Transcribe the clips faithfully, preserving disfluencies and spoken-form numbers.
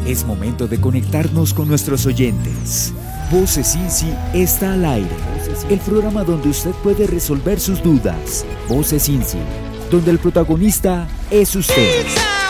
Es momento de conectarnos con nuestros oyentes. Voces INSI está al aire. El programa donde usted puede resolver sus dudas. Voces INSI, donde el protagonista es usted.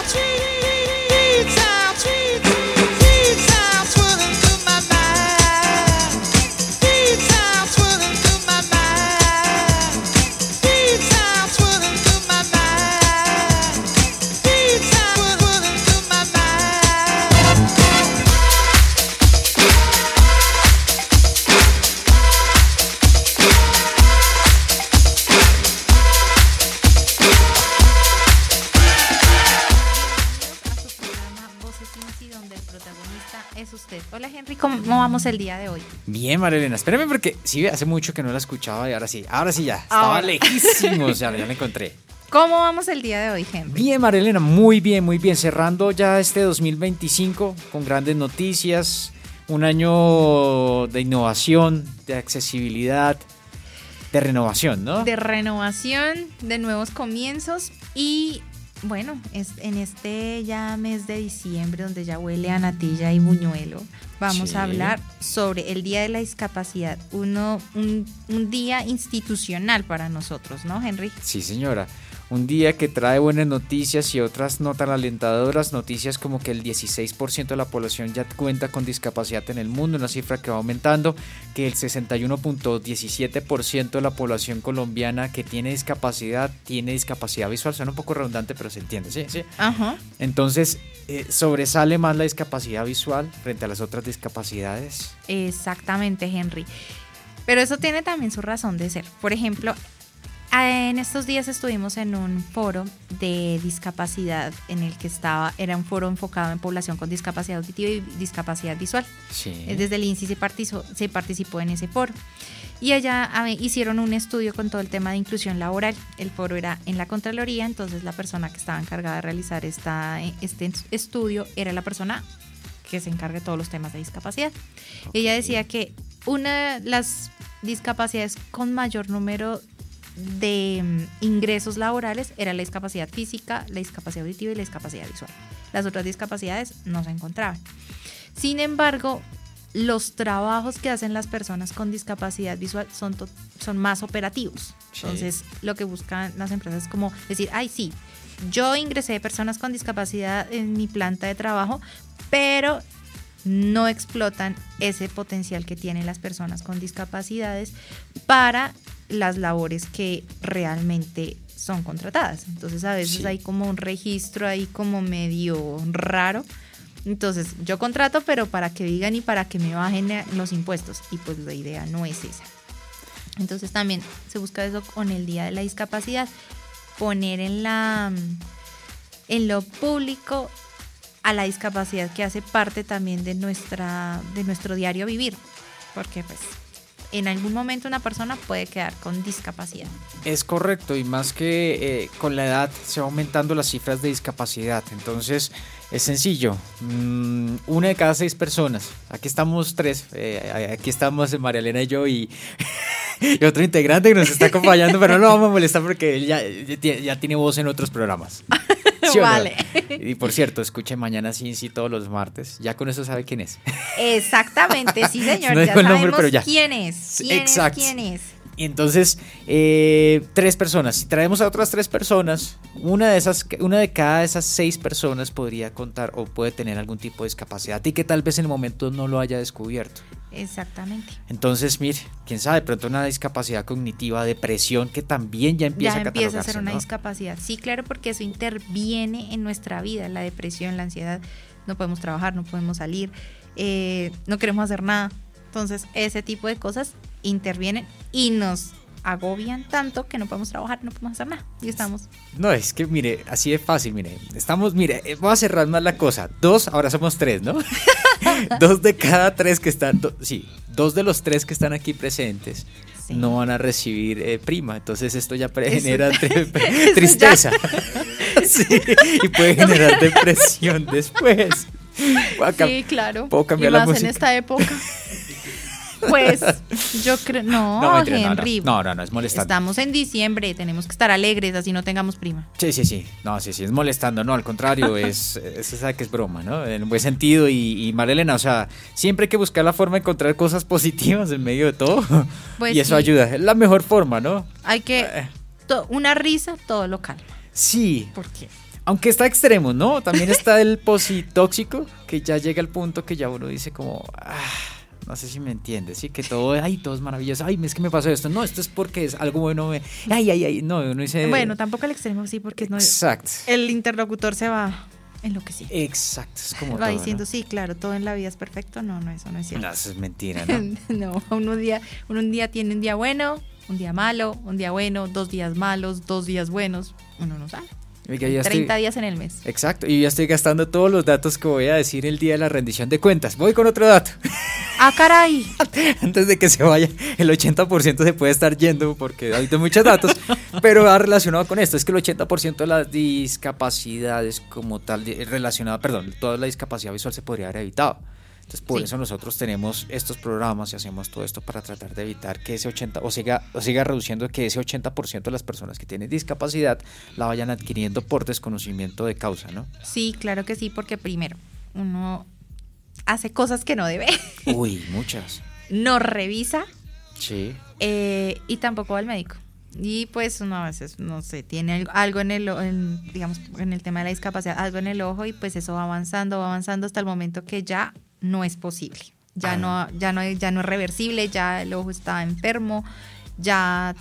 Hola Henry, ¿cómo vamos el día de hoy? Bien, María Elena, espérame porque sí, hace mucho que no la escuchaba y ahora sí, ahora sí ya, estaba ahora. lejísimo, o sea, ya la encontré. ¿Cómo vamos el día de hoy, Henry? Bien, María Elena, muy bien, muy bien, cerrando ya este dos mil veinticinco con grandes noticias, un año de innovación, de accesibilidad, de renovación, ¿no? De renovación, de nuevos comienzos y... Bueno, es en este ya mes de diciembre, donde ya huele a natilla y buñuelo, vamos sí. a hablar sobre el Día de la Discapacidad, uno, un, un día institucional para nosotros, ¿no, Henry? Sí, señora. Un día que trae buenas noticias y otras no tan alentadoras, noticias como que el dieciséis por ciento de la población ya cuenta con discapacidad en el mundo, una cifra que va aumentando, que el sesenta y uno punto diecisiete por ciento de la población colombiana que tiene discapacidad, tiene discapacidad visual, suena un poco redundante, pero se entiende, ¿sí? ¿Sí? Ajá. Entonces, eh, sobresale más la discapacidad visual frente a las otras discapacidades. Exactamente, Henry. Pero eso tiene también su razón de ser. Por ejemplo, en estos días estuvimos en un foro de discapacidad en el que estaba, era un foro enfocado en población con discapacidad auditiva y discapacidad visual. Sí. Desde el INSI se participó, se participó en ese foro. Y allá a ver, hicieron un estudio con todo el tema de inclusión laboral. El foro era en la Contraloría, entonces la persona que estaba encargada de realizar esta, este estudio era la persona que se encarga de todos los temas de discapacidad. Okay. Ella decía que una de las discapacidades con mayor número de ingresos laborales era la discapacidad física, la discapacidad auditiva y la discapacidad visual. Las otras discapacidades no se encontraban. Sin embargo, los trabajos que hacen las personas con discapacidad visual son, to- son más operativos. Sí. Entonces, lo que buscan las empresas es como decir, ay, sí, yo ingresé personas con discapacidad en mi planta de trabajo, pero no explotan ese potencial que tienen las personas con discapacidades para las labores que realmente son contratadas. Entonces a veces sí. hay como un registro ahí como medio raro. Entonces yo contrato, pero para que digan y para que me bajen los impuestos, y pues la idea no es esa. Entonces también se busca eso con el Día de la Discapacidad, poner en la en lo público a la discapacidad que hace parte también de nuestra de nuestro diario vivir, porque pues en algún momento una persona puede quedar con discapacidad. Es correcto, y más que eh, con la edad se va aumentando las cifras de discapacidad. Entonces es sencillo, mm, una de cada seis personas, aquí estamos tres, eh, aquí estamos María Elena y yo y, y otro integrante que nos está acompañando, pero no lo vamos a molestar porque él ya, ya, ya tiene voz en otros programas. ¿Sí vale. No? Y por cierto, escuche mañana sí, sí, todos los martes. Ya con eso sabe quién es. Exactamente, sí señor, no ya sabemos nombre, pero ya. quién es. ¿Quién Exacto. es? ¿Quién es? Y entonces, eh, tres personas. Si traemos a otras tres personas, una de esas, una de cada de esas seis personas podría contar o puede tener algún tipo de discapacidad y que tal vez en el momento no lo haya descubierto. Exactamente. Entonces, mire, quién sabe, de pronto una discapacidad cognitiva, depresión, que también ya empieza ya a catalogarse, empieza a ser una ¿no? discapacidad. Sí, claro, porque eso interviene en nuestra vida, la depresión, la ansiedad. No podemos trabajar, no podemos salir, eh, no queremos hacer nada. Entonces, ese tipo de cosas intervienen y nos agobian tanto que no podemos trabajar, no podemos hacer nada y estamos... No, es que mire, así de fácil, mire, estamos, mire, voy a cerrar más la cosa, dos, ahora somos tres, ¿no? Dos de cada tres que están, do, sí, dos de los tres que están aquí presentes sí. no van a recibir eh, prima, entonces esto ya pre- genera tri- pre- tristeza sí, y puede generar depresión después. Sí, claro, puedo cambiar y más la música en esta época. Pues yo creo, no, No, mentira, no, Henry. no, no, no, no, es molestando. Estamos en diciembre, tenemos que estar alegres, así no tengamos prima. Sí, sí, sí. No, sí, sí, es molestando. No, al contrario, es, es esa que es broma, ¿no? En buen sentido. Y, y Marilena, o sea, siempre hay que buscar la forma de encontrar cosas positivas en medio de todo. Pues y eso sí. ayuda. Es la mejor forma, ¿no? Hay que, Eh. to- una risa, todo lo calma. Sí. ¿Por qué? Aunque está extremo, ¿no? También está el positóxico, que ya llega al punto que ya uno dice como... Ah, no sé si me entiendes, sí, que todo, ay, todo es maravilloso, ay, es que me pasó esto, no, esto es porque es algo bueno, me- ay, ay, ay, no, uno dice... Bueno, tampoco al extremo, sí, porque no, Exacto, el interlocutor se va enloqueciendo. exacto, es como Va todo, diciendo, ¿no? sí, claro, todo en la vida es perfecto. No, no, eso no es cierto. No, eso es mentira, ¿no? No, uno un día, uno un día tiene un día bueno, un día malo, un día bueno, dos días malos, dos días buenos. Uno no sabe. Oiga, ya estoy- treinta días en el mes. Exacto, y ya estoy gastando todos los datos que voy a decir el día de la rendición de cuentas. Voy con otro dato. ¡Ah, caray! Antes de que se vaya, el ochenta por ciento se puede estar yendo porque hay muchos datos, pero va relacionado con esto. Es que el ochenta por ciento de las discapacidades como tal, di- relacionada, perdón, toda la discapacidad visual se podría haber evitado. Entonces, por Sí. eso nosotros tenemos estos programas y hacemos todo esto para tratar de evitar que ese ochenta o siga, o siga reduciendo que ese ochenta por ciento de las personas que tienen discapacidad la vayan adquiriendo por desconocimiento de causa, ¿no? Sí, claro que sí, porque primero, uno hace cosas que no debe, Uy, muchas. no revisa Sí. eh, y tampoco va al médico. Y pues uno a veces, no sé, tiene algo- algo en el, o- en, digamos, en el tema de la discapacidad, algo en el ojo y pues eso va avanzando, va avanzando hasta el momento que ya no es posible. Ya Ah. no, ya no, ya no es reversible, ya el ojo está enfermo, ya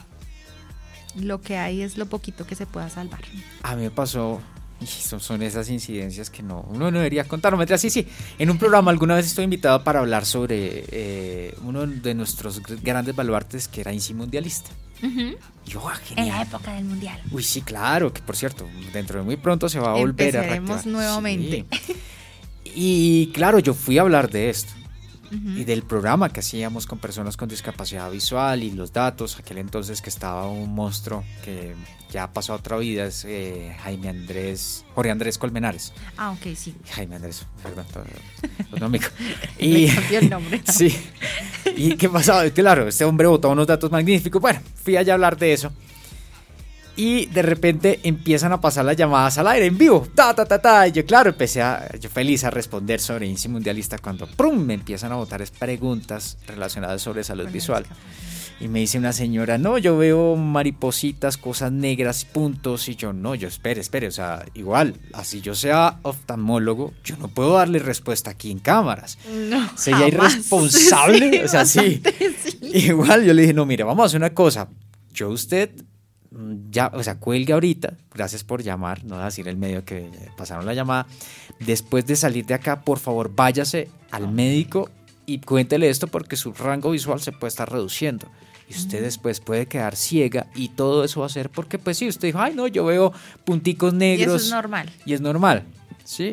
lo que hay es lo poquito que se pueda salvar. A mí me pasó, y son, son esas incidencias que no, uno no debería contar. No, mentira, sí, sí. En un programa alguna vez estoy invitado para hablar sobre eh, uno de nuestros gr- grandes baluartes que era Insi Mundialista. Ujú. Y yo, ah, En la genial. época del mundial. Uy, sí, claro, que por cierto, dentro de muy pronto se va a volver a Empezaremos reactivar. nuevamente. Sí. Y claro, yo fui a hablar de esto. Ujú. Y del programa que hacíamos con personas con discapacidad visual y los datos, aquel entonces que estaba un monstruo que ya pasó a otra vida, es eh, Jaime Andrés, Jorge Andrés Colmenares. Ah, ok, sí. Jaime Andrés, perdón, todo- todo amigo. Me Y cambió el nombre. sí. ¿Y qué pasaba? Claro, este hombre botó unos datos magníficos. Bueno, fui allá a hablar de eso. Y de repente empiezan a pasar las llamadas al aire en vivo. Ta, ta, ta, ta. Y yo, claro, empecé a, yo feliz a responder sobre Insi Mundialista cuando ¡prum! Me empiezan a botar es preguntas relacionadas sobre salud Con la visual. discapacidad. Y me dice una señora, no, yo veo maripositas, cosas negras, puntos. Y yo, no, yo, espere, espere. O sea, igual, así yo sea oftalmólogo, yo no puedo darle respuesta aquí en cámaras. No, Sería jamás. irresponsable. Sí, o sea, sí. bastante, sí. Igual yo le dije, no, mire, vamos a hacer una cosa. Yo usted, mm, ya, o sea, cuelgue ahorita. Gracias por llamar, no voy a decir el medio que pasaron la llamada. Después de salir de acá, por favor, váyase al médico y cuéntele esto porque su rango visual se puede estar reduciendo. Y usted después puede quedar ciega y todo eso va a ser porque, pues sí, usted dijo, ay, no, yo veo punticos Y negros. eso es normal. Y es normal, ¿sí?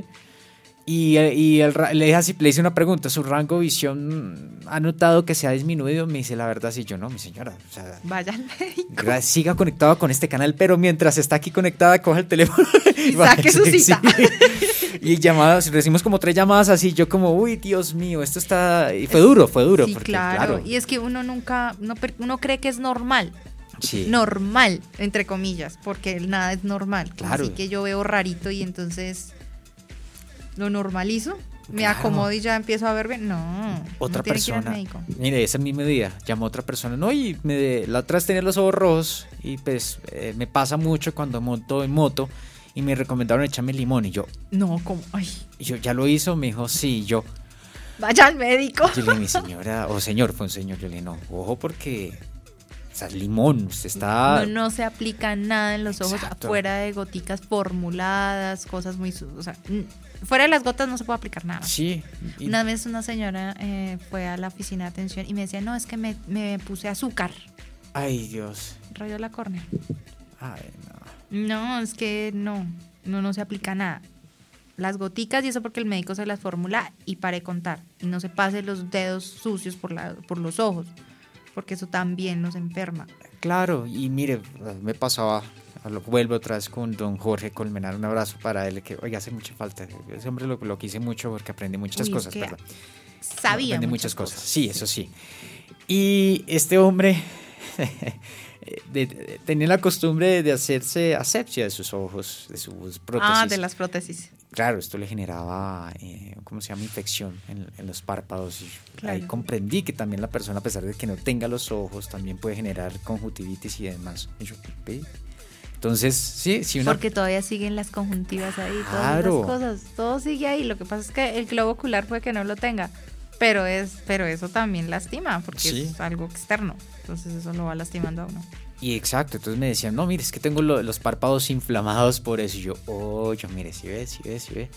Y, eh, y el, ra- le, dije así, le hice una pregunta, ¿su rango de visión ha notado que se ha disminuido? Me dice, la verdad, sí, yo no, mi señora. O sea, Vaya al médico. gra- siga conectado con este canal, pero mientras está aquí conectada, coge el teléfono Y saque su Sí, cita. sí. Y llamadas, recibimos como tres llamadas así, yo como, uy, Dios mío, esto está... Y fue duro, fue duro. Sí, porque, claro. Y es que uno nunca, uno, per- uno cree que es normal. sí. Normal, entre comillas, porque nada es normal. Claro. Así que yo veo rarito y entonces lo normalizo, me Claro. acomodo y ya empiezo a ver bien. No, Otra uno tiene que ir al persona, médico. mire, ese mismo día llamó otra persona, no, y me, la otra vez tenía los ojos rojos y pues eh, me pasa mucho cuando monto en moto y me recomendaron echarme limón y yo, No, como, ay, y yo ¿ya lo hizo? Me dijo, sí, y yo, vaya al médico. yo le dije, mi señora, o señor, fue un señor, yo le dije, no, ojo porque, o sea, limón, usted está... No, no se aplica nada en los ojos Exacto. afuera de goticas formuladas, cosas muy... su- O sea, n- fuera de las gotas no se puede aplicar nada. Sí. y- Una vez una señora eh, fue a la oficina de atención y me decía, no, es que me, me puse azúcar, Ay, Dios. rayó la córnea. Ay, no. No, es que no, no, no se aplica nada. Las goticas y eso porque el médico se las formula y pare contar. Y no se pase los dedos sucios por, la, por los ojos, porque eso también nos enferma. Claro, y mire, me pasaba Lo vuelvo otra vez con don Jorge Colmenar, un abrazo para él, que oiga, hace mucha falta. Ese hombre lo, lo quise mucho porque aprendí muchas Uy, cosas, que ¿verdad? Sabía Aprendí muchas, muchas cosas. cosas. Sí, eso sí. Y este hombre de, de, tenía la costumbre de hacerse asepsia de sus ojos, de sus prótesis. Ah, de las prótesis. Claro, esto le generaba, eh, ¿cómo se llama? Infección en, en los párpados. Y claro. Ahí comprendí que también la persona, a pesar de que no tenga los ojos, también puede generar conjuntivitis y demás. Y yo, ¿ve? Entonces, sí, sí una... Porque todavía siguen las conjuntivas ahí, todas Claro. esas cosas, todo sigue ahí. Lo que pasa es que el globo ocular puede que no lo tenga, pero es, pero eso también lastima, porque Sí. es algo externo. Entonces eso lo va lastimando a uno. Y exacto, entonces me decían, no, mire, es que tengo lo, los párpados inflamados por eso. Y yo, oh, yo, mire, si ve, si ve, si ve.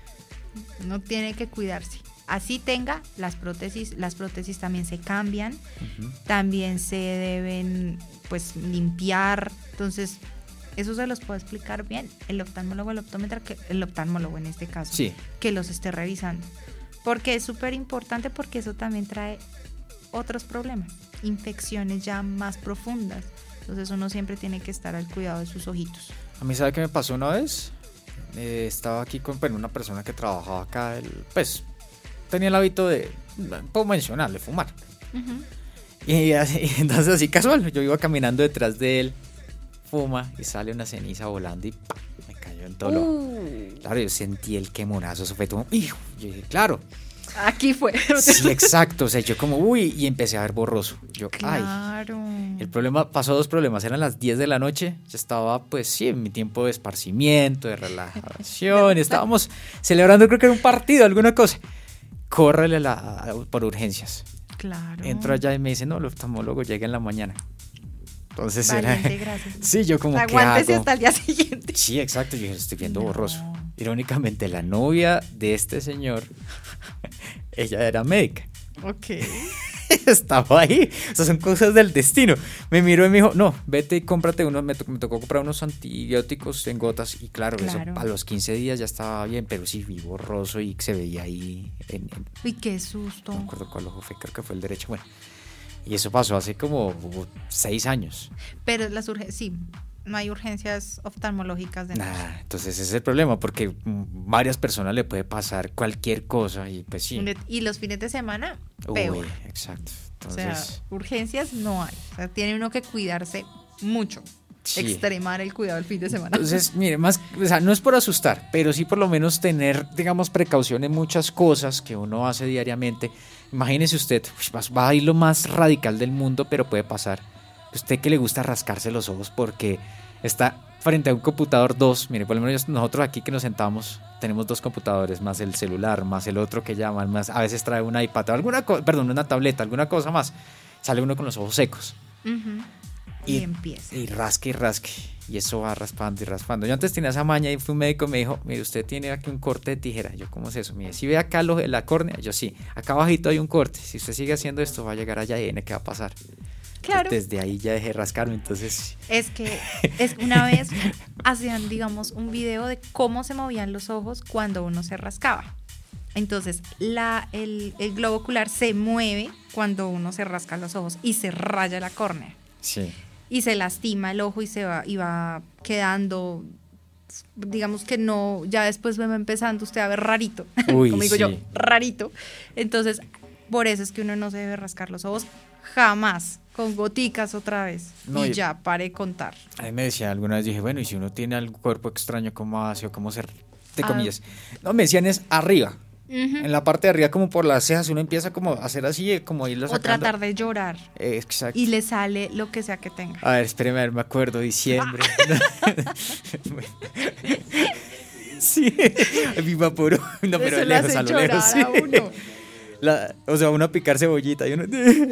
Uno tiene que cuidarse. Así tenga las prótesis, las prótesis también se cambian, Uh-huh. también se deben pues limpiar. Entonces, eso se los puedo explicar bien el oftalmólogo, el optómetra, que, el oftalmólogo en este caso, Sí. que los esté revisando. Porque es súper importante, porque eso también trae otros problemas, infecciones ya más profundas. Entonces uno siempre tiene que estar al cuidado de sus ojitos. A mí, ¿sabe qué me pasó una vez? Eh, estaba aquí con bueno, una persona que trabajaba acá, el, pues tenía el hábito de, puedo mencionar, de fumar. Uh-huh. Y así, entonces así casual, yo iba caminando detrás de él, fuma y sale una ceniza volando y ¡pam! Me cayó en todo. Uh. Claro, yo sentí el quemonazo, eso fue como, hijo, yo dije, claro. Aquí fue. Sí, exacto, o sea, yo como, uy, y empecé a ver borroso. Yo, Claro. ay. El problema, pasó dos problemas, eran las diez de la noche, yo estaba, pues sí, en mi tiempo de esparcimiento, de relajación, estábamos celebrando, creo que era un partido, alguna cosa. Córrele a la, a, por urgencias. Claro. Entro allá y me dice, no, el oftalmólogo llega en la mañana. Entonces Valiente, era... gracias. Sí, yo como, Aguántese ¿qué hago? hasta el día siguiente. Sí, exacto, yo dije, estoy viendo No. borroso. Irónicamente, la novia de este señor, ella era médica. Ok. Estaba ahí, o sea, son cosas del destino. Me miró y me dijo, no, vete y cómprate unos, me, to- me tocó comprar unos antibióticos en gotas. Y claro, Claro. eso a los quince días ya estaba bien, pero sí vi borroso y se veía ahí en, en- Uy, qué susto. no me acuerdo cuál ojo fue, creo que fue el derecho. Bueno, y eso pasó hace como seis años. Pero las urgencias, sí, no hay urgencias oftalmológicas de nada. Nada, entonces ese es el problema, porque mm, varias personas le puede pasar cualquier cosa y pues sí. Y los fines de semana, Uy, peor. exacto. O sea, Entonces, urgencias no hay. O sea, tiene uno que cuidarse mucho. sí. Extremar el cuidado el fin de semana. Entonces, mire, más, o sea, no es por asustar, pero sí por lo menos tener, digamos, precaución en muchas cosas que uno hace diariamente. Imagínese usted, uy, va a ir lo más radical del mundo, pero puede pasar. Usted que le gusta rascarse los ojos porque está frente a un computador, dos, mire, por lo menos nosotros aquí que nos sentamos, tenemos dos computadores, más el celular, más el otro que llaman, más a veces trae una iPad, alguna cosa, perdón, una tableta, alguna cosa más. Sale uno con los ojos secos. Uh-huh. Y, y empieza. Y rasque y rasque. Y eso va raspando y raspando. Yo antes tenía esa maña y fui un médico y me dijo, mire, usted tiene aquí un corte de tijera. Yo, ¿cómo es eso? Mire, si ve acá lo, la córnea, yo sí. Acá abajito hay un corte. Si usted sigue haciendo esto, va a llegar allá y viene, ¿qué va a pasar? Claro. Desde ahí ya dejé de rascarme, entonces... Es que es una vez hacían, digamos, un video de cómo se movían los ojos cuando uno se rascaba. Entonces, la, el, el globo ocular se mueve cuando uno se rasca los ojos y se raya la córnea. Sí. Y se lastima el ojo y se va, y va quedando, digamos que no, ya después va empezando usted a ver rarito, Uy, como digo sí. yo, rarito. Entonces, por eso es que uno no se debe rascar los ojos jamás, con goticas otra vez. No, y y- ya, pare de contar. A mí me decía, alguna vez dije, bueno, y si uno tiene algún cuerpo extraño, ¿cómo hace o cómo se... de Ah. comillas? No, me decían es arriba. Ujú. En la parte de arriba, como por las cejas, uno empieza como a hacer así, eh, como irlo O sacando. tratar de llorar Eh, exacto. y le sale lo que sea que tenga. A ver, espéreme, a ver, me acuerdo, diciembre. Sí, mi vaporú. No, pero Eso lo lejos, hace a lo lejos. llorar Sí. a uno. La- o sea, uno a picar cebollita y uno...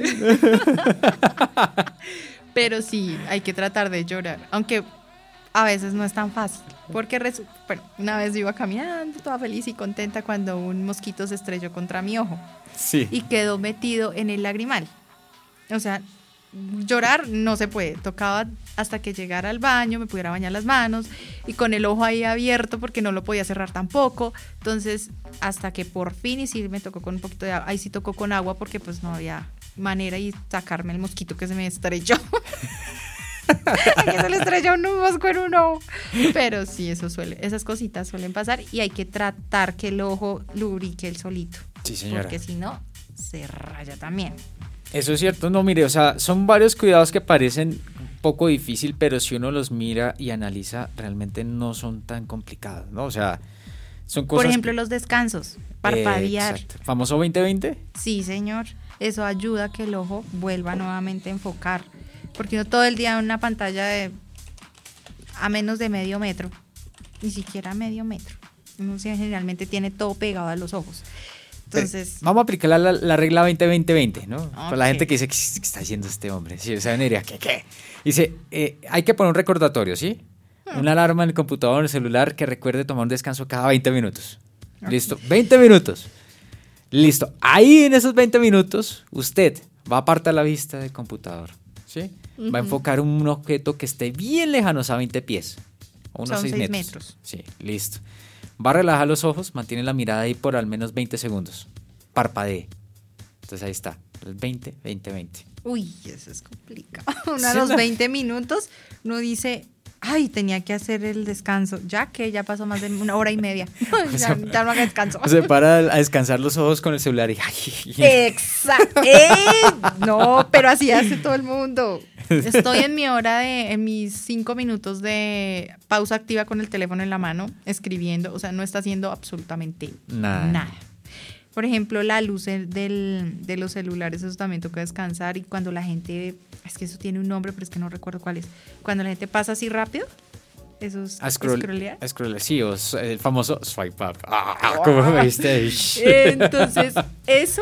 Pero sí, hay que tratar de llorar, aunque a veces no es tan fácil, porque resu- bueno, una vez yo iba caminando toda feliz y contenta cuando un mosquito se estrelló contra mi ojo Sí. y quedó metido en el lagrimal. O sea, llorar no se puede, tocaba hasta que llegara al baño, me pudiera bañar las manos y con el ojo ahí abierto porque no lo podía cerrar tampoco. Entonces, hasta que por fin, y sí me tocó con un poquito de agua, ahí sí tocó con agua porque pues no había manera y sacarme el mosquito que se me estrelló. que se le estrella un mosco en un ojo. Pero sí, eso suele, esas cositas suelen pasar y hay que tratar que el ojo lubrique el solito. Sí, señora. Porque si no, se raya también. Eso es cierto, no, mire, o sea, son varios cuidados que parecen un poco difícil, pero si uno los mira y analiza, realmente no son tan complicados, ¿no? O sea, son cosas... Por ejemplo, que... los descansos, parpadear. Eh, exacto. ¿Famoso veinte veinte? Sí, señor. Eso ayuda a que el ojo vuelva nuevamente a enfocar. Porque uno todo el día en una pantalla de a menos de medio metro, ni siquiera medio metro. Uno generalmente tiene todo pegado a los ojos. Entonces, pero vamos a aplicar la, la regla veinte veinte veinte, ¿no? Okay. Para la gente que dice, ¿qué, qué está haciendo este hombre? Sí, o sea, Nerea, ¿qué, qué? Dice, eh, hay que poner un recordatorio, ¿sí? Hmm. Una alarma en el computador, en el celular, que recuerde tomar un descanso cada veinte minutos. Okay. Listo, veinte minutos. Listo. Ahí en esos veinte minutos, usted va a apartar la vista del computador, ¿sí? Uh-huh. Va a enfocar un objeto que esté bien lejano, a veinte pies. O unos seis metros. metros. Sí, listo. Va a relajar los ojos, mantiene la mirada ahí por al menos veinte segundos. Parpadee. Entonces ahí está, veinte, veinte, veinte. Uy, eso es complicado. Uno a los veinte minutos, uno dice, ay, tenía que hacer el descanso. Ya que ya pasó más de una hora y media. ya, sea, ya no haga descanso. Se para a descansar los ojos con el celular y... Exacto. ¡Eh! No, pero así hace todo el mundo. Estoy en mi hora de, en mis cinco minutos de pausa activa con el teléfono en la mano, escribiendo, o sea, no está haciendo absolutamente nada. nada. Por ejemplo, la luz del, de los celulares, eso también toca descansar y cuando la gente, es que eso tiene un nombre, pero es que no recuerdo cuál es, cuando la gente pasa así rápido, eso es scroll, scrollear. Scroll, sí, o el famoso swipe up. Ah, ¿cómo me viste? Entonces, eso...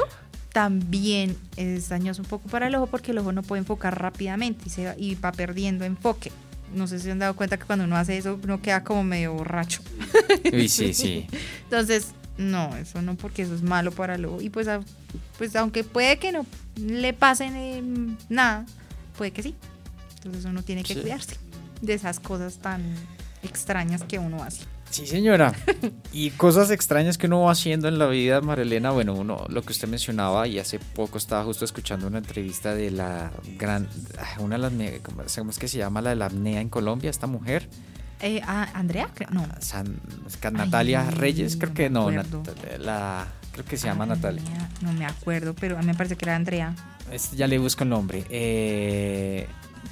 también es dañoso un poco para el ojo porque el ojo no puede enfocar rápidamente y, se va, y va perdiendo enfoque. No sé si se han dado cuenta que cuando uno hace eso uno queda como medio borracho. Uy, sí, sí. Entonces, no, eso no, porque eso es malo para el ojo. Y pues, a, pues aunque puede que no le pase eh, nada, puede que sí. Entonces uno tiene que sí. cuidarse de esas cosas tan extrañas que uno hace. Sí, señora. Y cosas extrañas que uno va haciendo en la vida, Marilena. Bueno, uno, lo que usted mencionaba, y hace poco estaba justo escuchando una entrevista de la gran, una de las, ¿cómo es que se llama? La de la apnea en Colombia, esta mujer. Eh, ah, ¿Andrea? No. San, Natalia Ay, Reyes, creo no que no. Natalia, la, creo que se llama Andrea, Natalia. No me acuerdo, pero a mí me parece que era Andrea. Es, ya le busco el nombre. Eh,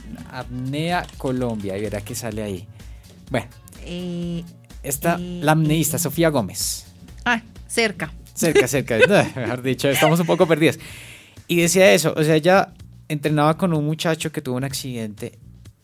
apnea Colombia, y verá que sale ahí. Bueno. Eh... Está eh, la apneísta, eh, Sofía Gómez. Ah, cerca. Cerca, cerca. Mejor dicho, estamos un poco perdidas. Y decía eso, o sea, ella entrenaba con un muchacho que tuvo un accidente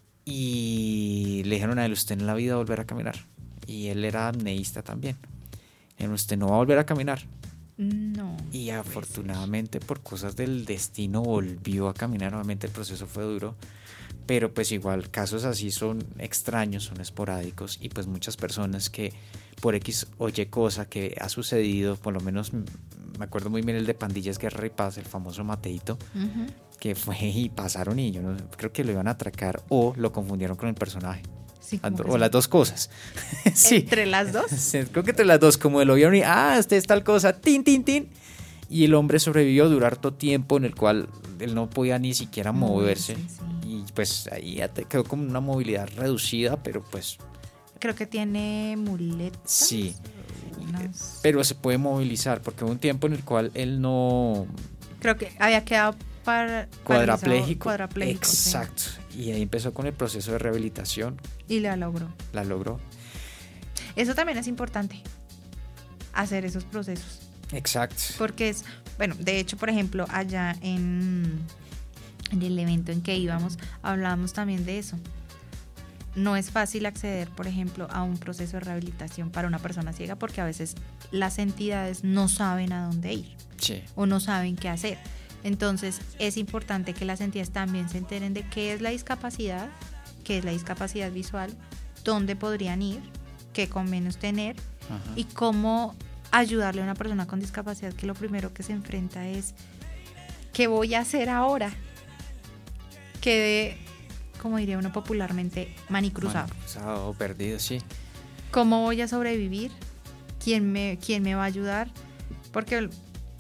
y le dijeron a él, usted en la vida va a volver a caminar. Y él era apneísta también. Le dijeron, usted no va a volver a caminar. No. Y afortunadamente por cosas del destino volvió a caminar. Nuevamente el proceso fue duro. Pero pues igual casos así son extraños, son esporádicos y pues muchas personas que por X o Y cosa que ha sucedido, por lo menos me acuerdo muy bien el de Pandillas Guerra y Paz, el famoso Mateito, uh-huh. que fue y pasaron y yo no, creo que lo iban a atracar o lo confundieron con el personaje. Sí, o las dos cosas. sí. ¿Entre las dos? Sí, creo que entre las dos, como lo vieron y, ah, este es tal cosa, tin, tin, tin. Y el hombre sobrevivió a durar todo tiempo en el cual él no podía ni siquiera moverse. Sí, sí. Y pues ahí ya te quedó como una movilidad reducida, pero pues... Creo que tiene muletas. Sí, unas... pero se puede movilizar, porque hubo un tiempo en el cual él no... Creo que había quedado para... cuadraplégico. Cuadraplégico. Exacto. Sí. Y ahí empezó con el proceso de rehabilitación. Y la logró. La logró. Eso también es importante, hacer esos procesos. Exacto. Porque es, bueno, de hecho, por ejemplo, allá en... en el evento en que íbamos, hablábamos también de eso. No es fácil acceder, por ejemplo, a un proceso de rehabilitación para una persona ciega porque a veces las entidades no saben a dónde ir. Sí. O no saben qué hacer. Entonces, es importante que las entidades también se enteren de qué es la discapacidad, qué es la discapacidad visual, dónde podrían ir, qué convenios tener. Ajá. Y cómo ayudarle a una persona con discapacidad que lo primero que se enfrenta es ¿qué voy a hacer ahora? Quedé, como diría uno popularmente, manicruzado. Manicruzado o perdido, sí. ¿Cómo voy a sobrevivir? ¿Quién me, quién me va a ayudar? Porque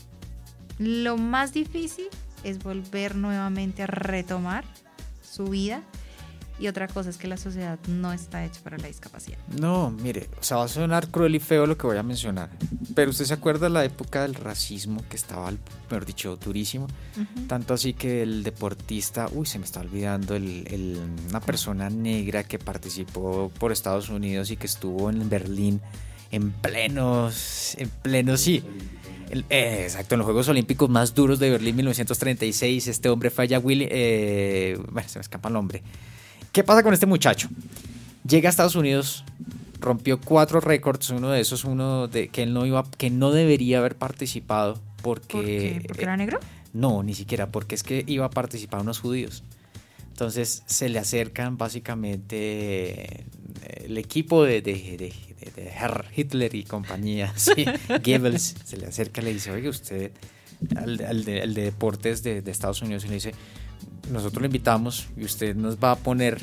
lo más difícil es volver nuevamente a retomar su vida Y otra cosa es que la sociedad no está hecha para la discapacidad. No, mire, o sea, va a sonar cruel y feo lo que voy a mencionar, pero usted se acuerda de la época del racismo que estaba, mejor dicho, durísimo, uh-huh. Tanto así que el deportista, uy, se me está olvidando, el, el, una persona negra que participó por Estados Unidos y que estuvo en Berlín en plenos, en plenos, sí, el, eh, exacto, en los Juegos Olímpicos más duros de Berlín mil novecientos treinta y seis, este hombre fue allá, Willy, eh, bueno, se me escapa el nombre. ¿Qué pasa con este muchacho? Llega a Estados Unidos, rompió cuatro récords, uno de esos, uno de que él no iba, que no debería haber participado porque. ¿Por qué? ¿Porque era negro? No, ni siquiera, porque es que iba a participar unos judíos. Entonces se le acercan básicamente el equipo de, de, de, de, de Herr Hitler y compañía, sí, Goebbels, se le acerca y le dice, oye, usted, al, al, de, al de deportes de, de Estados Unidos, y le dice, nosotros lo invitamos y usted nos va a poner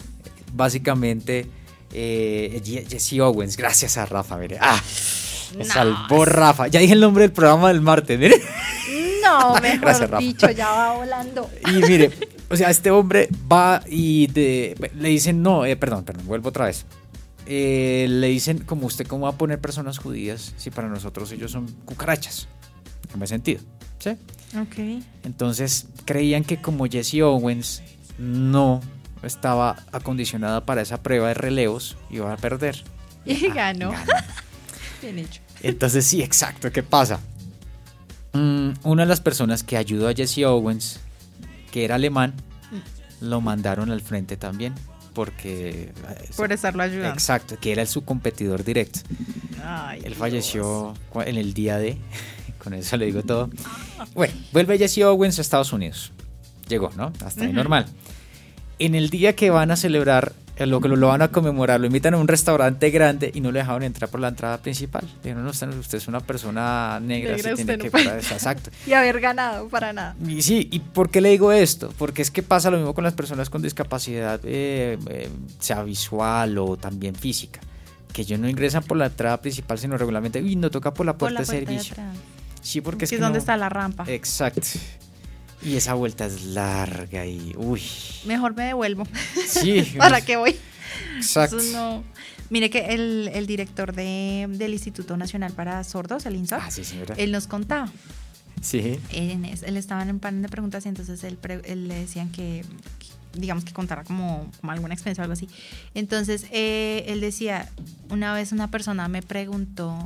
básicamente eh, Jesse Owens, gracias a Rafa, mire, ah, me no. salvó Rafa, ya dije el nombre del programa del martes, mire. No, mejor gracias, dicho, ya va volando. Y mire, o sea, este hombre va y de, le dicen, no, eh, perdón, perdón, vuelvo otra vez. Eh, le dicen, como usted, ¿cómo va a poner personas judías si para nosotros ellos son cucarachas? En buen sentido, ¿sí? Ok. Entonces creían que como Jesse Owens no estaba acondicionada para esa prueba de relevos, iba a perder. Y ah, ganó. ganó. Bien hecho. Entonces sí, exacto, ¿qué pasa? Mm, una de las personas que ayudó a Jesse Owens, que era alemán, mm. lo mandaron al frente también, porque... Por estarlo ayudando. Exacto, que era su competidor directo. Ay, Él Dios. falleció en el día de... Con eso le digo todo. Bueno, vuelve Jesse Owens a Estados Unidos. Llegó, ¿no? Hasta ahí uh-huh. normal. En el día que van a celebrar, lo que lo van a conmemorar, lo invitan a un restaurante grande y no le dejaron entrar por la entrada principal. Dijeron, no, usted es una persona negra, negra se tiene no que puede. parar. Exacto. Y haber ganado para nada. Y sí, ¿y por qué le digo esto? Porque es que pasa lo mismo con las personas con discapacidad, eh, eh, sea visual o también física, que ellos no ingresan por la entrada principal, sino regularmente, uy, no toca por la puerta, por la puerta de servicio. De Sí, porque es, es que donde no... está la rampa. Exacto. Y esa vuelta es larga y uy. Mejor me devuelvo. Sí. ¿Para qué voy? Exacto. Eso no. Mire que el, el director de, del Instituto Nacional para Sordos, el INSOR, ah, sí, señora. Él nos contaba. Sí. Él, él estaba en un panel de preguntas y entonces él, él le decían que, digamos que contara como, como alguna experiencia o algo así. Entonces eh, él decía, una vez una persona me preguntó,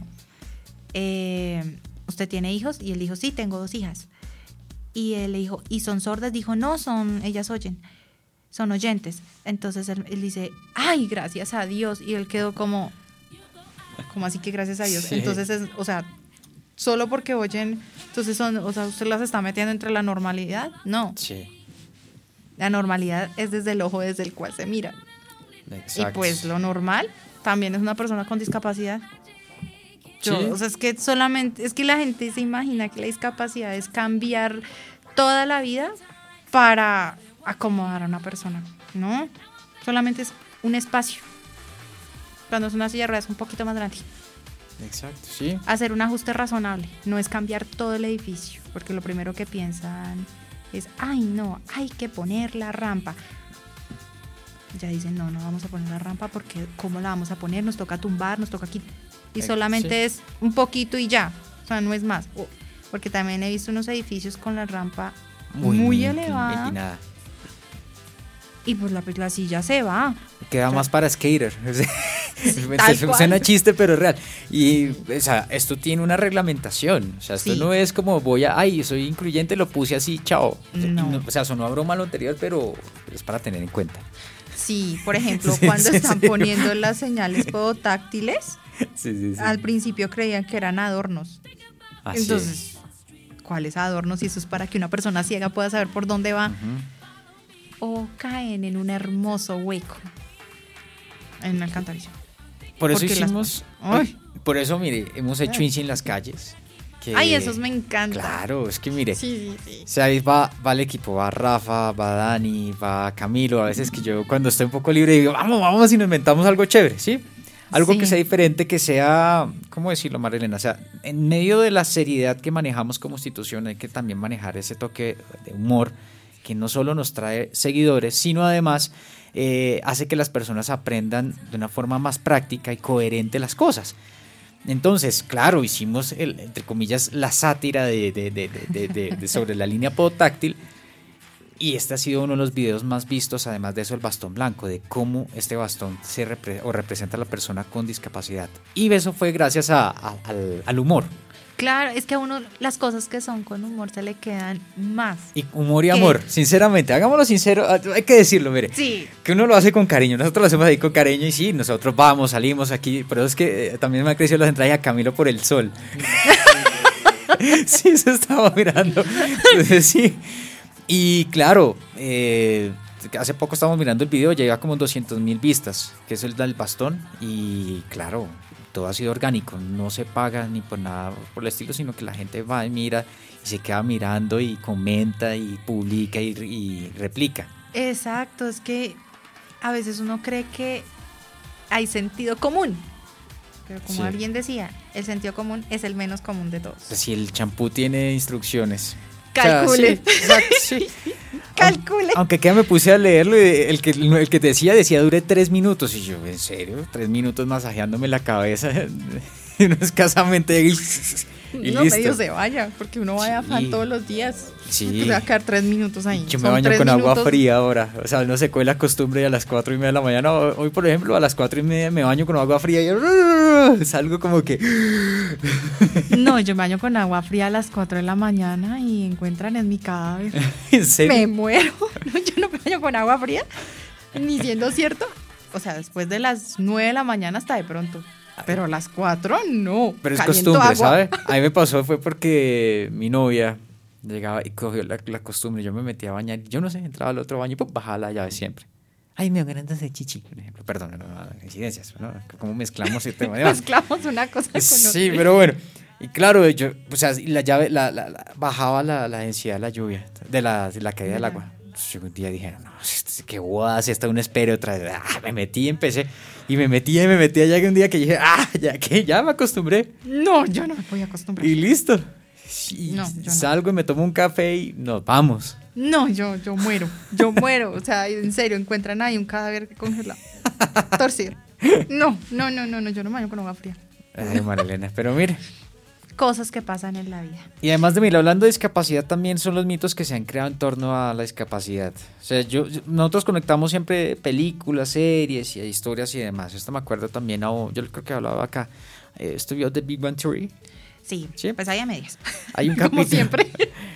eh, ¿usted tiene hijos? Y él dijo, sí, tengo dos hijas. Y él le dijo, ¿y son sordas? Dijo, no, son, ellas oyen, son oyentes. Entonces él, él dice, ay, gracias a Dios. Y él quedó como, como así que gracias a Dios. Sí. Entonces, es, o sea, solo porque oyen, entonces son, o sea, ¿usted las está metiendo entre la normalidad? No. Sí. La normalidad es desde el ojo desde el cual se mira. Exacto. Y pues lo normal también es una persona con discapacidad. Yo, sí. O sea, es que solamente, es que la gente se imagina que la discapacidad es cambiar toda la vida para acomodar a una persona. No, solamente es un espacio. Cuando es una silla de ruedas un poquito más grande. Exacto, sí. Hacer un ajuste razonable, no es cambiar todo el edificio, porque lo primero que piensan es, ay no, hay que poner la rampa. Ya dicen, no, no vamos a poner la rampa porque ¿cómo la vamos a poner? Nos toca tumbar, nos toca quitar. Y solamente sí. es un poquito y ya, o sea, no es más. Porque también he visto unos edificios con la rampa muy, muy elevada. Empinada. Y pues la, la silla se va. Queda o sea, más para skater. Tal se suena chiste, pero es real. Y o sea, esto tiene una reglamentación. O sea, esto sí. no es como voy a, ay, soy incluyente, lo puse así, chao. No. No, o sea, sonó a broma lo anterior, pero es para tener en cuenta. Sí, por ejemplo, sí, cuando sí, están sí. poniendo las señales podotáctiles, sí, sí, sí. al principio creían que eran adornos. Así Entonces, ¿cuáles adornos? Y eso es para que una persona ciega pueda saber por dónde va. Uh-huh. O caen en un hermoso hueco en una alcantarilla. Por eso hicimos, las... por, por eso, mire, hemos hecho INSI en las calles. Que, ay, esos me encanta. Claro, es que mire, sí, sí, sí. O sea, ahí va, va el equipo, va Rafa, va Dani, va Camilo, a veces que yo cuando estoy un poco libre digo, vamos, vamos y nos inventamos algo chévere, ¿sí? Algo sí. que sea diferente, que sea, ¿cómo decirlo, Marilena? O sea, en medio de la seriedad que manejamos como institución hay que también manejar ese toque de humor que no solo nos trae seguidores, sino además eh, hace que las personas aprendan de una forma más práctica y coherente las cosas. Entonces, claro, hicimos, el, entre comillas, la sátira de, de, de, de, de, de sobre la línea podotáctil, y este ha sido uno de los videos más vistos, además de eso, el bastón blanco, de cómo este bastón se repre- o representa a la persona con discapacidad. Y eso fue gracias a, a, al, al humor. Claro, es que a uno las cosas que son con humor se le quedan más. Y humor y ¿Qué? amor, sinceramente, hagámoslo sincero, hay que decirlo, mire, Sí. que uno lo hace con cariño, nosotros lo hacemos ahí con cariño y sí, nosotros vamos, salimos aquí, pero es que eh, también me han crecido las entradas a Camilo por el sol. Sí, eso estaba mirando. Entonces sí, y claro, eh, hace poco estábamos mirando el video, llega como doscientas mil vistas, que es el del bastón, y claro, todo ha sido orgánico, no se paga ni por nada por el estilo, sino que la gente va y mira y se queda mirando y comenta y publica y, y replica. Exacto, es que a veces uno cree que hay sentido común, pero como Sí. alguien decía, el sentido común es el menos común de todos. Si el champú tiene instrucciones. Calcule. O sea, sí, exacto, sí. Calcule. Aunque que me puse a leerlo, y el que, el que decía, decía dure tres minutos. Y yo, ¿en serio? Tres minutos masajeándome la cabeza. Y uno escasamente. Y no, listo. medio se vaya, porque uno va de afán Sí. todos los días. Sí. Se va a quedar tres minutos ahí. Yo me Son baño tres con agua minutos. fría ahora. O sea, no se coge la costumbre y a las cuatro y media de la mañana. Hoy, por ejemplo, a las cuatro y media me baño con agua fría y salgo como que. No, yo me baño con agua fría a las cuatro de la mañana y encuentran en mi cadáver. ¿En serio? Me muero. No, yo no me baño con agua fría, ni siendo cierto. O sea, después de las nueve de la mañana hasta de pronto. Pero a las cuatro no. Pero es Caliento costumbre, agua. ¿sabe? A mí me pasó fue porque mi novia llegaba y cogió la, la costumbre. Yo me metía a bañar. Yo no sé, entraba al otro baño y ¡pum! Bajaba la llave siempre. Ay, me ganas de chichi, por ejemplo. Perdón, no, no, no, incidencias, ¿no? ¿Cómo mezclamos el tema de Mezclamos una cosa con otra. Sí, pero bueno. Y claro, yo, o sea, la llave, la, la, la- bajaba la, la densidad de la lluvia, de la, de la caída del agua. Entonces, yo un día dije, no, qué bodas, esta un espero otra vez. Ah, me metí y empecé. Y me metí y me metí allá que un día que dije, ah, ya que ya me acostumbré. No, yo no me voy a acostumbrar. Y listo. Y No, yo no. salgo y me tomo un café y nos vamos. No, yo, yo muero. Yo muero. O sea, en serio, encuentran ahí un cadáver congelado. Torcido. No, no, no, no, no, yo no me baño con agua fría. Ay, Marilena, pero mire. Cosas que pasan en la vida. Y además de mira, hablando de discapacidad, también son los mitos que se han creado en torno a la discapacidad. O sea, yo, yo- nosotros conectamos siempre películas, series y historias y demás. Esto me acuerdo también, a, yo creo que hablaba acá, eh, ¿esto vio The Big Bang Theory? Sí, ¿Sí? pues hay a medias. Hay un Como capítulo. siempre.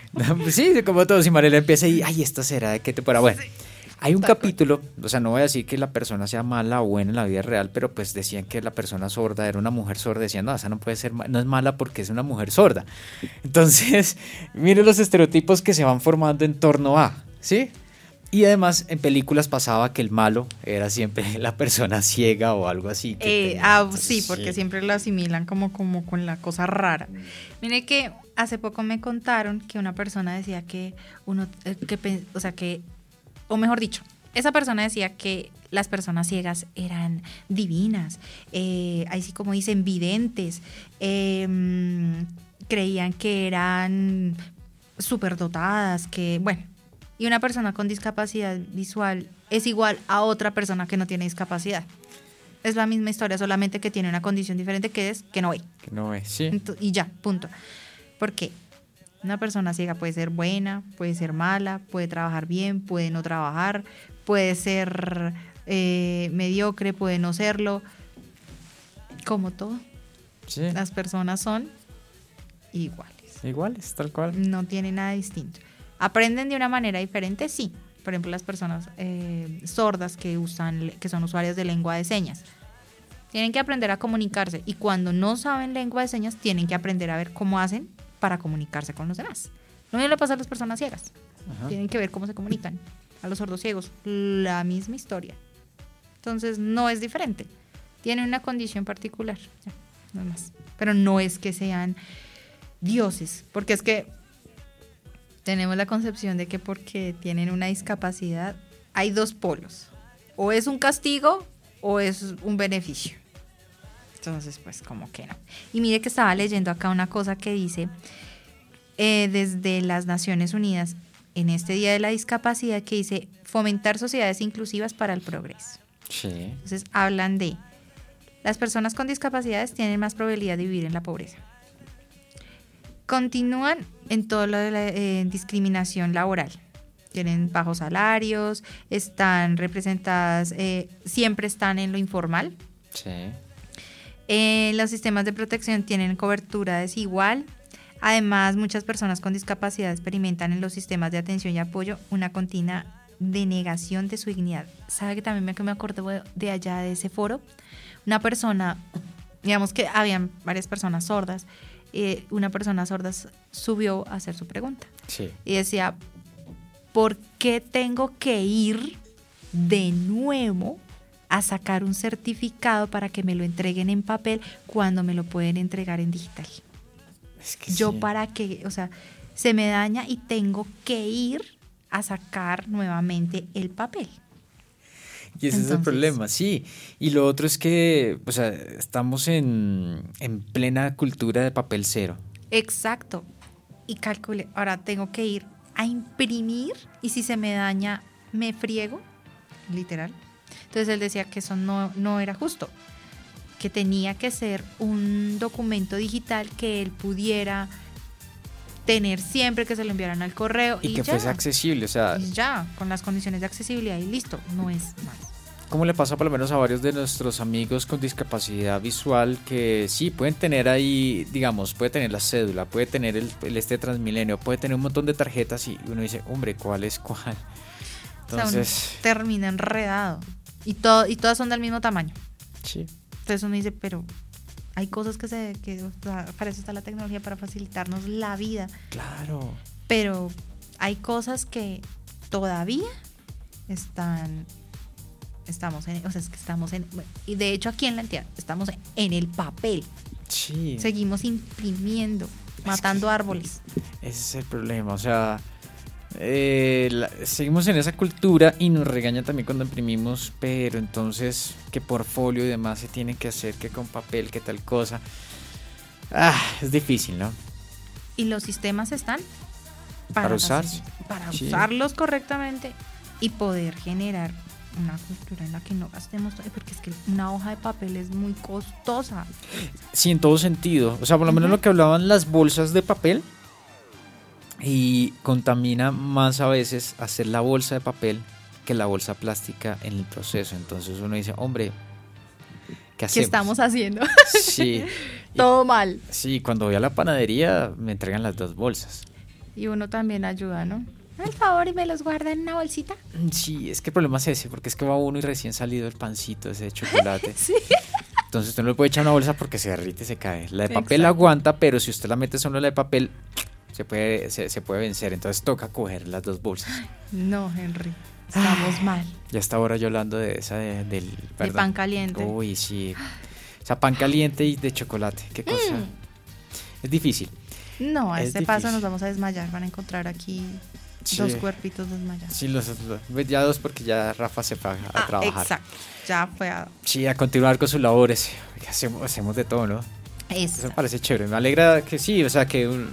Sí, como todos, y Mariela empieza y, ay, esta será de qué te para. Bueno, hay un tal cual. capítulo, o sea, no voy a decir que la persona sea mala o buena en la vida real, pero pues decían que la persona sorda era una mujer sorda. Decían, no, esa no puede ser, ma- no es mala porque es una mujer sorda. Entonces, miren los estereotipos que se van formando en torno a, ¿sí? Y además, en películas pasaba que el malo era siempre la persona ciega o algo así. que Eh, tenía- ah, entonces, sí, porque siempre lo asimilan como, como con la cosa rara. Mire que hace poco me contaron que una persona decía que uno, eh, que, pen- o sea que, o mejor dicho, esa persona decía que las personas ciegas eran divinas, eh, ahí sí como dicen videntes, eh, mm, creían que eran superdotadas, que bueno, y una persona con discapacidad visual es igual a otra persona que no tiene discapacidad. Es la misma historia, solamente que tiene una condición diferente, que es que no ve. Que no es, sí. Ento- y ya, punto. Porque una persona ciega puede ser buena, puede ser mala, puede trabajar bien, puede no trabajar, puede ser eh, mediocre, puede no serlo. Como todo, Sí, las personas son iguales. iguales, tal cual. No tiene nada distinto. ¿Aprenden de una manera diferente? Sí. Por ejemplo, las personas eh, sordas que usan, que son usuarios de lengua de señas, tienen que aprender a comunicarse, y cuando no saben lengua de señas tienen que aprender a ver cómo hacen para comunicarse con los demás. Lo mismo le pasa a las personas ciegas. Ajá. Tienen que ver cómo se comunican. A los sordos ciegos, la misma historia. Entonces no es diferente. Tienen una condición particular, ya, no más. Pero no es que sean dioses, porque es que tenemos la concepción de que porque tienen una discapacidad hay dos polos. O es un castigo o es un beneficio. Entonces, pues como que no. Y mire que estaba leyendo acá una cosa que dice, eh, desde las Naciones Unidas, en este Día de la Discapacidad que dice fomentar sociedades inclusivas para el progreso. Sí. Entonces hablan de las personas con discapacidades tienen más probabilidad de vivir en la pobreza. Continúan en todo lo de la eh, discriminación laboral. Tienen bajos salarios, están representadas, eh, siempre están en lo informal. Sí. Eh, los sistemas de protección tienen cobertura desigual. Además, muchas personas con discapacidad experimentan en los sistemas de atención y apoyo una continua denegación de su dignidad. ¿Sabe que también me, que me acordé de allá de ese foro? Una persona, digamos que habían varias personas sordas, eh, una persona sorda subió a hacer su pregunta. Sí. Y decía, ¿por qué tengo que ir de nuevo a sacar un certificado para que me lo entreguen en papel cuando me lo pueden entregar en digital? Es que Yo sí. para qué, o sea, se me daña y tengo que ir a sacar nuevamente el papel. Y ese Entonces, es el problema, sí. Y lo otro es que, o sea, estamos en, en plena cultura de papel cero. Exacto. Y calculé, ahora tengo que ir a imprimir y si se me daña, me friego, literal. Entonces él decía que eso no, no era justo, que tenía que ser un documento digital que él pudiera tener siempre, que se lo enviaran al correo y, y que ya. fuese accesible, o sea, y ya, con las condiciones de accesibilidad y listo, no es más. Como le pasa por lo menos a varios de nuestros amigos con discapacidad visual que sí, pueden tener ahí, digamos, puede tener la cédula, puede tener el, el este Transmilenio, puede tener un montón de tarjetas y uno dice, hombre, ¿cuál es cuál? Entonces, o sea, uno termina enredado y, todo, y todas son del mismo tamaño. Sí. Entonces uno dice, pero hay cosas que se, que o sea, para eso está la tecnología, para facilitarnos la vida. Claro. Pero hay cosas que todavía están... Estamos en, o sea, es que estamos en, y de hecho aquí en la entidad estamos en el papel. Sí. Seguimos imprimiendo, es matando que, árboles. Ese es el problema, o sea, eh, la, seguimos en esa cultura y nos regañan también cuando imprimimos, pero entonces que por folio y demás se tiene que hacer, que con papel, que tal cosa. Ah, es difícil, ¿no? Y los sistemas están para, para usarse, para sí. usarlos correctamente y poder generar una cultura en la que no gastemos, porque es que una hoja de papel es muy costosa. Sí, en todo sentido. O sea, por lo menos uh-huh. lo que hablaban las bolsas de papel, y contamina más a veces hacer la bolsa de papel que la bolsa plástica en el proceso. Entonces uno dice, hombre, ¿qué hacemos? ¿Qué estamos haciendo? Sí. Todo mal. Sí, cuando voy a la panadería me entregan las dos bolsas. Y uno también ayuda, ¿no? Al favor, y me los guarda en una bolsita. Sí, es que el problema es ese, porque es que va uno y recién salido el pancito ese de chocolate. Sí. Entonces usted no le puede echar una bolsa porque se derrite y se cae. La de papel Exacto. aguanta, pero si usted la mete solo en la de papel, se puede, se, se puede vencer. Entonces toca coger las dos bolsas. No, Henry, estamos ah, mal. Ya hasta ahora yo hablando de esa de, del... De pan caliente. Uy, sí. O sea, pan caliente y de chocolate. Qué cosa. Mm. Es difícil. No, a es este difícil. paso nos vamos a desmayar. Van a encontrar aquí... Sí. Dos cuerpitos desmayados. Sí, los, ya dos porque ya Rafa se fue a, a ah, trabajar. Exacto, ya fue a... Sí, a continuar con sus labores. Hacemos, hacemos de todo, ¿no? Eso. Eso me parece chévere. Me alegra que sí, o sea, que um,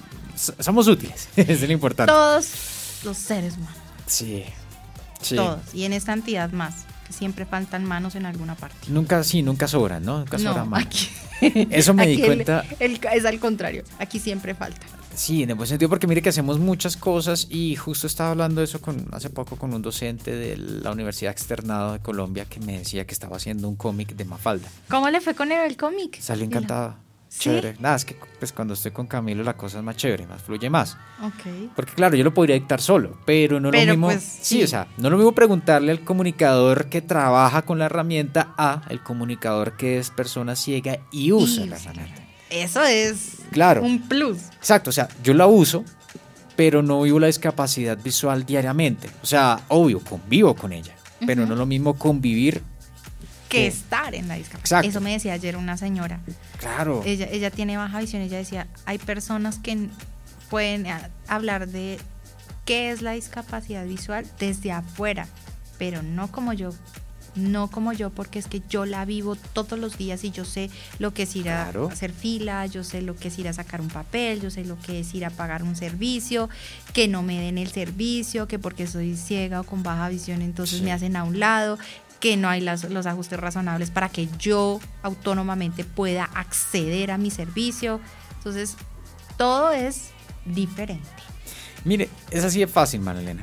somos útiles. Es lo importante. Todos los seres humanos. Sí, sí. Todos. Y en esta entidad más, que siempre faltan manos en alguna parte. Nunca, sí, nunca sobran, ¿no? Nunca sobran no, manos. Aquí, Eso me aquí di cuenta. El, el, es al contrario. Aquí siempre falta. Sí, en el buen sentido, porque mire que hacemos muchas cosas y justo estaba hablando de eso con, hace poco con un docente de la Universidad Externado de Colombia que me decía que estaba haciendo un cómic de Mafalda. ¿Cómo le fue con el cómic? Salió encantado. ¿Sí? Chévere. Nada, es que pues cuando estoy con Camilo la cosa es más chévere, más fluye más. Ok. Porque claro, yo lo podría dictar solo, pero no pero lo mismo. Pues, sí. sí, o sea, no lo mismo preguntarle al comunicador que trabaja con la herramienta a el comunicador que es persona ciega y usa y, la herramienta. Eso es claro. un plus. Exacto, o sea, yo la uso, pero no vivo la discapacidad visual diariamente. O sea, obvio, convivo con ella, uh-huh. pero no es lo mismo convivir que con... estar en la discapacidad. Exacto. Eso me decía ayer una señora. Claro. Ella, ella tiene baja visión, ella decía, hay personas que pueden hablar de qué es la discapacidad visual desde afuera, pero no como yo, no como yo, porque es que yo la vivo todos los días y yo sé lo que es ir a Claro. hacer fila, yo sé lo que es ir a sacar un papel, yo sé lo que es ir a pagar un servicio, que no me den el servicio, que porque soy ciega o con baja visión entonces Sí. me hacen a un lado, que no hay las, los ajustes razonables para que yo autónomamente pueda acceder a mi servicio. Entonces, todo es diferente. Mire, es así de fácil, Marilena.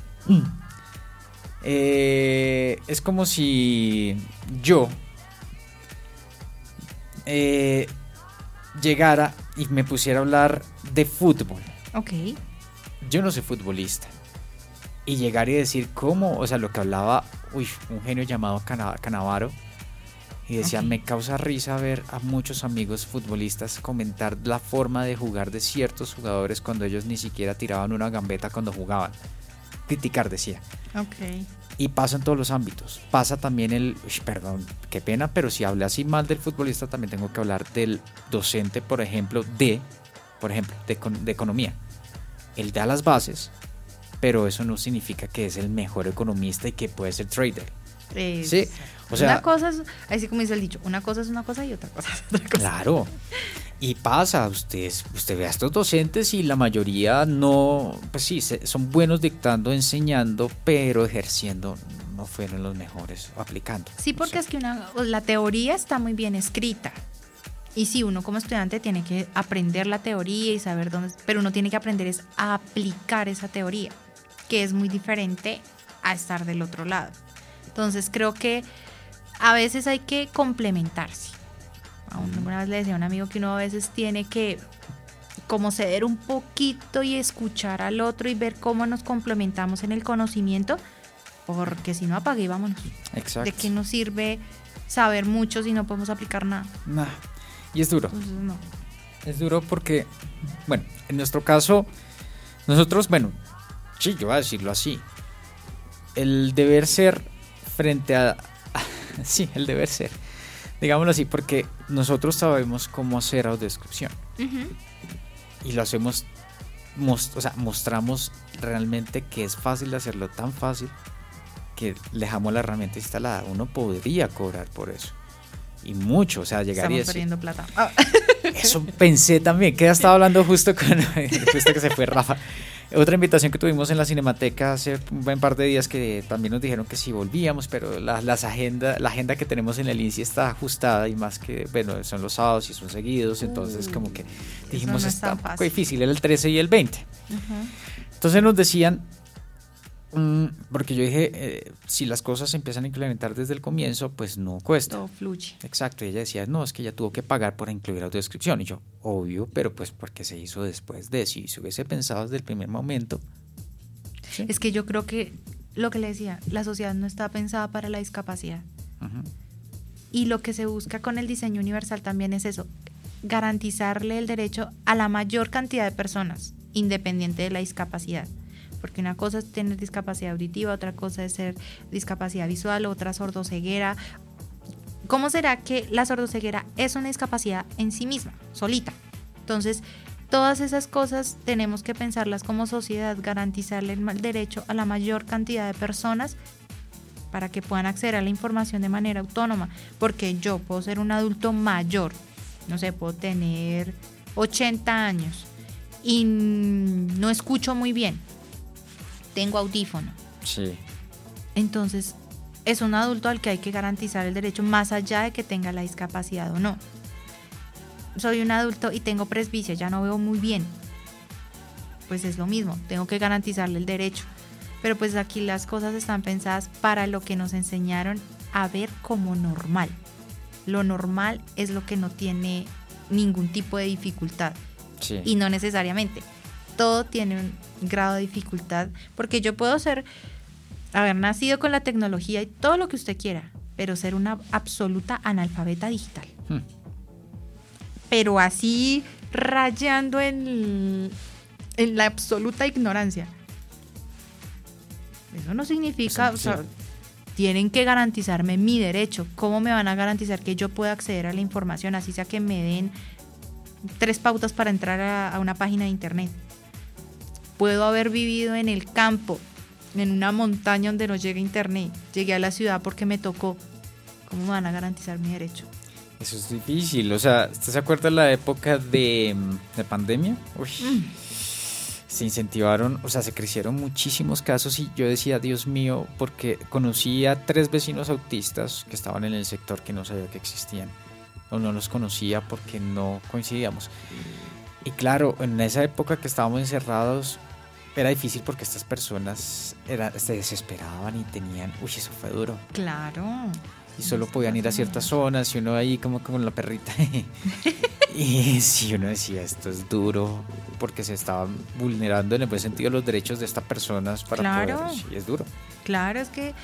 Eh, es como si yo eh, llegara y me pusiera a hablar de fútbol. Ok. Yo no soy futbolista. Y llegar y decir cómo, o sea, lo que hablaba, uy, un genio llamado Cana- Canavaro, y decía, Ok. me causa risa ver a muchos amigos futbolistas comentar la forma de jugar de ciertos jugadores cuando ellos ni siquiera tiraban una gambeta cuando jugaban. Criticar, decía. Ok. Y pasa en todos los ámbitos. Pasa también el, uy, perdón, qué pena, pero si hablé así mal del futbolista, también tengo que hablar del docente, por ejemplo, de, por ejemplo, de, econ- de economía. Él da las bases, pero eso no significa que es el mejor economista y que puede ser trader. Es- Sí, o sea, una cosa es, así como dice el dicho, una cosa es una cosa y otra cosa es otra cosa. claro. Y pasa, usted, usted ve a estos docentes y la mayoría no, pues sí, se- son buenos dictando, enseñando, pero ejerciendo no fueron los mejores aplicando. Sí, No porque sé. es que una, la teoría está muy bien escrita. Y sí, uno como estudiante tiene que aprender la teoría y saber dónde, pero uno tiene que aprender es a aplicar esa teoría, que es muy diferente a estar del otro lado. Entonces creo que a veces hay que complementarse. A uno- Una vez le decía a un amigo que uno a veces tiene que como ceder un poquito y escuchar al otro y ver cómo nos complementamos en el conocimiento, porque si no apague y vámonos. Exacto. ¿De qué nos sirve saber mucho si no podemos aplicar nada? Nah. Y es duro. Entonces, no. Es duro porque, bueno, en nuestro caso, nosotros, bueno, sí, yo voy a decirlo así. El deber ser frente a... sí, el deber ser. Digámoslo así, porque nosotros sabemos cómo hacer audiodescripción. Ujú. Y lo hacemos, mos- o sea, mostramos realmente que es fácil de hacerlo, tan fácil que dejamos la herramienta instalada. Uno podría cobrar por eso. Y mucho, o sea, llegaría Estamos a decir, perdiendo plata. Ah. eso pensé también, que estaba hablando justo con justo que se fue Rafa. Otra invitación que tuvimos en la Cinemateca hace un buen par de días, que también nos dijeron que si volvíamos, pero la, las agenda, la agenda que tenemos en el I N S I está ajustada, y más que, bueno, son los sábados y son seguidos, entonces como que dijimos, no es está tan un poco fácil. difícil, era el trece y el veinte. Ujú. Entonces nos decían, mm, porque yo dije, eh, si las cosas se empiezan a implementar desde el comienzo, pues no cuesta. Todo fluye. Exacto, y ella decía, no, es que ella tuvo que pagar por incluir audiodescripción. Y yo, obvio, pero pues porque se hizo después de, si se hubiese pensado desde el primer momento. ¿sí? Es que yo creo que lo que le decía, la sociedad no está pensada para la discapacidad. Ujú. Y lo que se busca con el diseño universal también es eso, garantizarle el derecho a la mayor cantidad de personas, independiente de la discapacidad. Porque una cosa es tener discapacidad auditiva, otra cosa es ser discapacidad visual, otra sordoceguera. ¿Cómo será que la sordoceguera es una discapacidad en sí misma, solita? Entonces, todas esas cosas tenemos que pensarlas como sociedad, garantizarle el ma- derecho a la mayor cantidad de personas para que puedan acceder a la información de manera autónoma. Porque yo puedo ser un adulto mayor, no sé, puedo tener ochenta años y no escucho muy bien, tengo audífono. Sí. Entonces, es un adulto al que hay que garantizar el derecho más allá de que tenga la discapacidad o no. Soy un adulto y tengo presbicia, ya no veo muy bien. Pues es lo mismo, tengo que garantizarle el derecho. Pero pues aquí las cosas están pensadas para lo que nos enseñaron a ver como normal. Lo normal es lo que no tiene ningún tipo de dificultad. Sí. Y no necesariamente. Todo tiene un grado de dificultad, porque yo puedo ser, haber nacido con la tecnología y todo lo que usted quiera, pero ser una absoluta analfabeta digital. Hmm. Pero así rayando en, en la absoluta ignorancia. Eso no significa, Sí, o sea, sí. tienen que garantizarme mi derecho. ¿Cómo me van a garantizar que yo pueda acceder a la información, así sea que me den tres pautas para entrar a, a una página de internet? Puedo haber vivido en el campo en una montaña donde no llega internet, llegué a la ciudad porque me tocó. ¿Cómo me van a garantizar mi derecho? Eso es difícil, o sea, ¿usted se acuerda de la época de, de pandemia? Uy, mm. Se incentivaron, o sea, se crecieron muchísimos casos y yo decía, Dios mío, porque conocí a tres vecinos autistas que estaban en el sector que no sabía que existían, o no los conocía porque no coincidíamos. Y claro, en esa época que estábamos encerrados, era difícil porque estas personas era, se desesperaban y tenían, uy, eso fue duro. Claro. Y solo podían ir a ciertas zonas y uno ahí como con la perrita. Y si uno decía, esto es duro, porque se estaban vulnerando en el buen sentido los derechos de estas personas para claro. poder. Sí, es duro. Claro, es que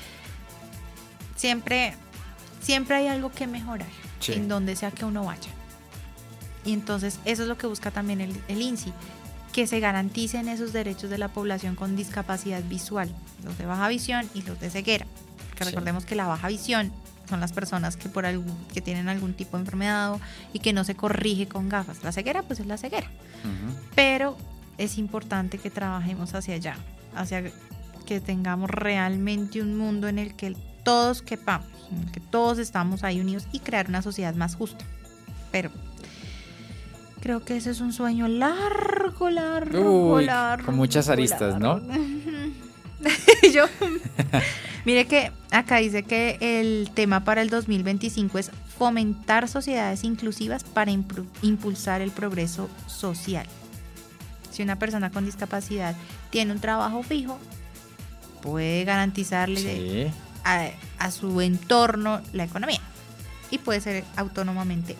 siempre, siempre hay algo que mejorar, sí, en donde sea que uno vaya. Y entonces eso es lo que busca también el, el I N S I, que se garanticen esos derechos de la población con discapacidad visual, los de baja visión y los de ceguera. Que recordemos sí. que la baja visión son las personas que por algún, que tienen algún tipo de enfermedad y que no se corrige con gafas. La ceguera pues es la ceguera. Uh-huh. Pero es importante que trabajemos hacia allá, hacia que tengamos realmente un mundo en el que todos quepamos, en el que todos estamos ahí unidos y crear una sociedad más justa. Pero creo que ese es un sueño largo, largo, Uy, largo. Con muchas aristas, largo. ¿No? Yo, mire que acá dice que el tema para el dos mil veinticinco es fomentar sociedades inclusivas para impu- impulsar el progreso social. Si una persona con discapacidad tiene un trabajo fijo, puede garantizarle sí. a, a su entorno la economía y puede ser autónomamente.